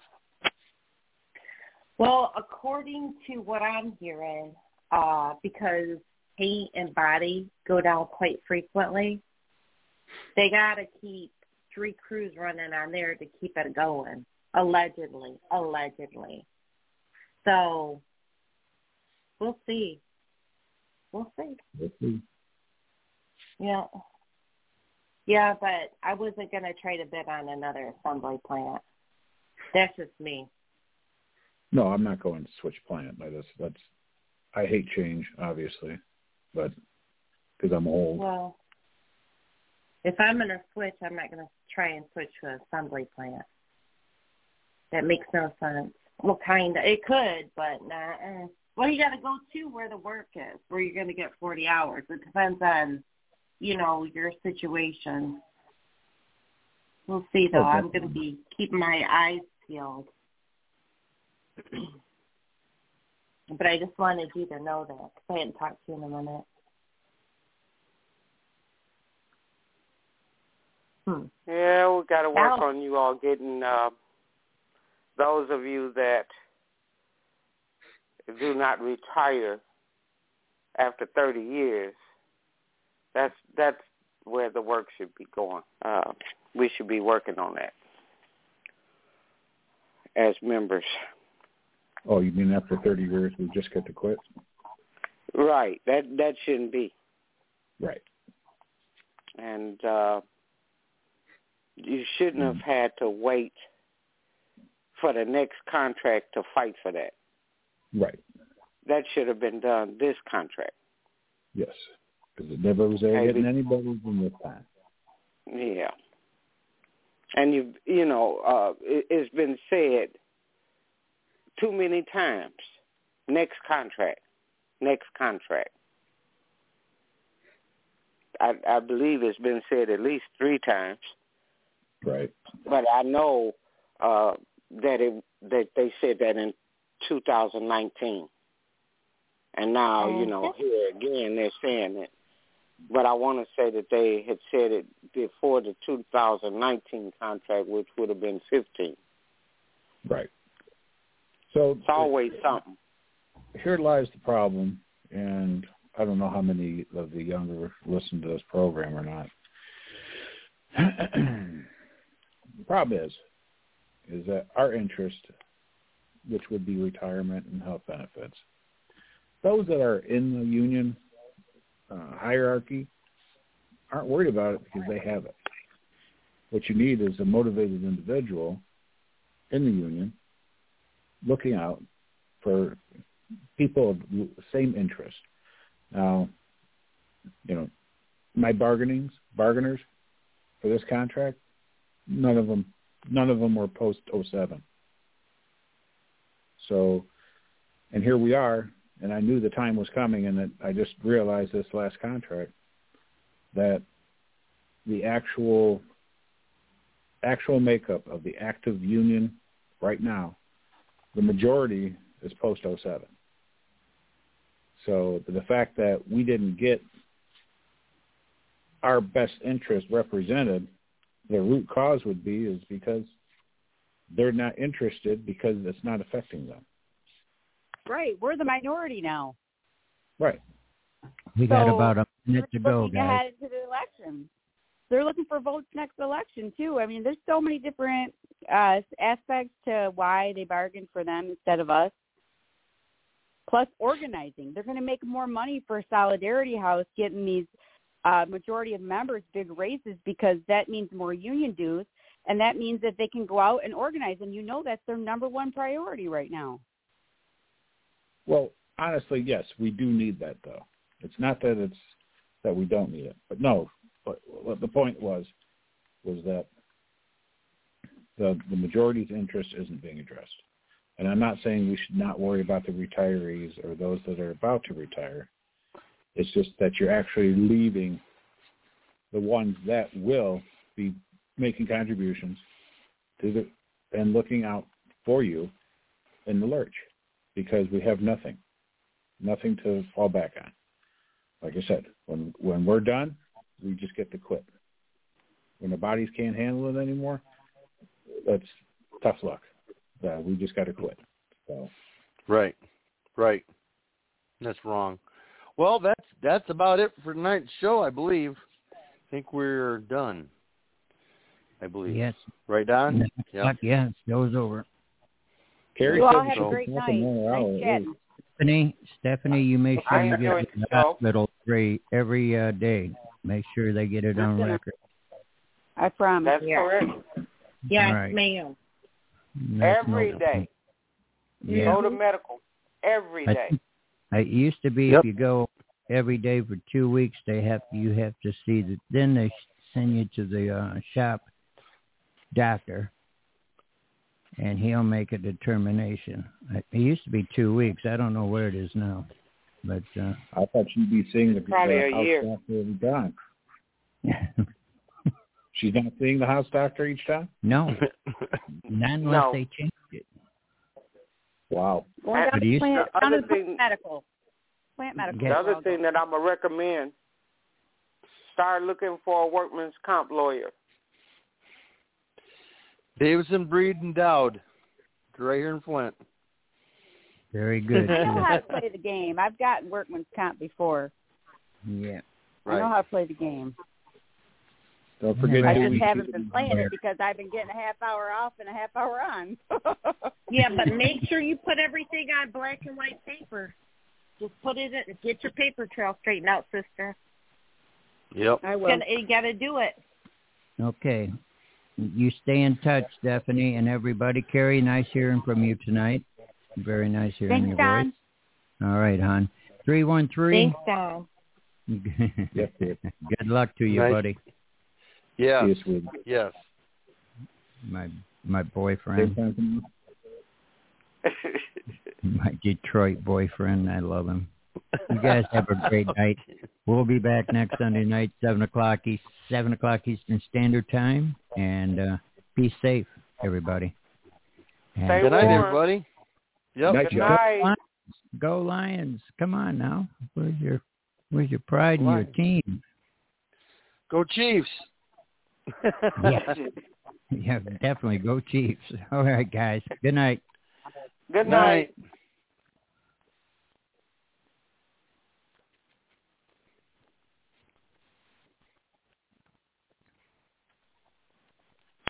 Well, according to what I'm hearing, because paint and body go down quite frequently, they got to keep 3 crews running on there to keep it going, allegedly. So we'll see. Yeah. Yeah, but I wasn't going to try to bid on another assembly plant. That's just me. No, I'm not going to switch plant. I hate change, obviously, but because I'm old. Well, if I'm going to switch, I'm not going to try and switch to an assembly plant. That makes no sense. Well, kind of. It could, but not. Well, you got to go to where the work is, where you're going to get 40 hours. It depends on, your situation. We'll see, though. I'm going to be keeping my eyes peeled. But I just wanted you to know that because I hadn't talked to you in a minute. Yeah, we got to work on you all getting those of you that do not retire after 30 years. That's where the work should be going. We should be working on that as members. Oh, you mean after 30 years we just get to quit? Right. That shouldn't be. Right. And you shouldn't have had to wait for the next contract to fight for that. Right. That should have been done this contract. Yes, because it never was there getting any better than this time. Yeah. And it's been said too many times, next contract. I believe it's been said at least 3 times. Right. But I know that they said that in 2019. And now, here again they're saying it. But I want to say that they had said it before the 2019 contract, which would have been 15. Right. So it's always something. Here lies the problem, and I don't know how many of the younger listen to this program or not. The problem is that our interest, which would be retirement and health benefits, those that are in the union hierarchy aren't worried about it because they have it. What you need is a motivated individual in the union looking out for people of the same interest. Now, my bargainers for this contract, none of them were post 07. So, and here we are, and I knew the time was coming, and that I just realized this last contract that the actual makeup of the active union right now, the majority is post 07. So the fact that we didn't get our best interest represented, the root cause would be is because they're not interested because it's not affecting them. Right. We're the minority now. Right. We got about a minute to go, guys. Ahead into the election. They're looking for votes next election, too. I mean, there's so many different aspects to why they bargained for them instead of us. Plus organizing. They're going to make more money for Solidarity House getting these majority of members big raises because that means more union dues, and that means that they can go out and organize. And that's their number one priority right now. Well, honestly, yes, we do need that, though. It's not that we don't need it. But no, but the point was that the majority's interest isn't being addressed. And I'm not saying we should not worry about the retirees or those that are about to retire. It's just that you're actually leaving the ones that will be making contributions to and looking out for you in the lurch because we have nothing to fall back on. Like I said, when we're done, we just get to quit. When the bodies can't handle it anymore, that's tough luck. We just got to quit. So. Right. That's wrong. Well, that's about it for tonight's show, I believe. I think we're done. I believe. Yes. Right, Don? Yeah. Yeah, show's over. Carrie, you all have a great night. Nice chatting. Stephanie, you make sure you get to the hospital every day. Make sure they get it on record. I promise. That's correct. Yes, right. ma'am. Every day. Yeah. Go to medical every day. It used to be if you go every day for 2 weeks, you have to see that. Then they send you to the shop doctor, and he'll make a determination. It used to be 2 weeks. I don't know where it is now, but I thought you'd be seeing the probably a house year. doctor every time. She's not seeing the house doctor each time? No, not unless they change it. Wow. Going down to plant medical. The other thing that I'm going to recommend, start looking for a workman's comp lawyer. Davison, Breed, and Dowd. Right here in Flint. Very good. I know how to play the game. I've gotten workman's comp before. Yeah. I know how to play the game. Don't forget. I just haven't been playing it because I've been getting a half hour off and a half hour on. Yeah, but make sure you put everything on black and white paper. Just put it in. Get your paper trail straightened out, sister. Yep. I will. You got to do it. Okay. You stay in touch, Stephanie, and everybody. Carrie, nice hearing from you tonight. Very nice hearing your voice. All right, hon. 313. Thanks, Don. Good luck to you, buddy. Yeah. Yes. My boyfriend. My Detroit boyfriend. I love him. You guys have a great night. We'll be back next Sunday night, 7 o'clock Eastern Standard Time. And be safe, everybody. Stay good night, warm. everybody. Yep. Good night. Go Lions. Come on now. Where's your pride in your team? Go Chiefs. Yeah, definitely. Go Chiefs. All right, guys. Good night. Good night.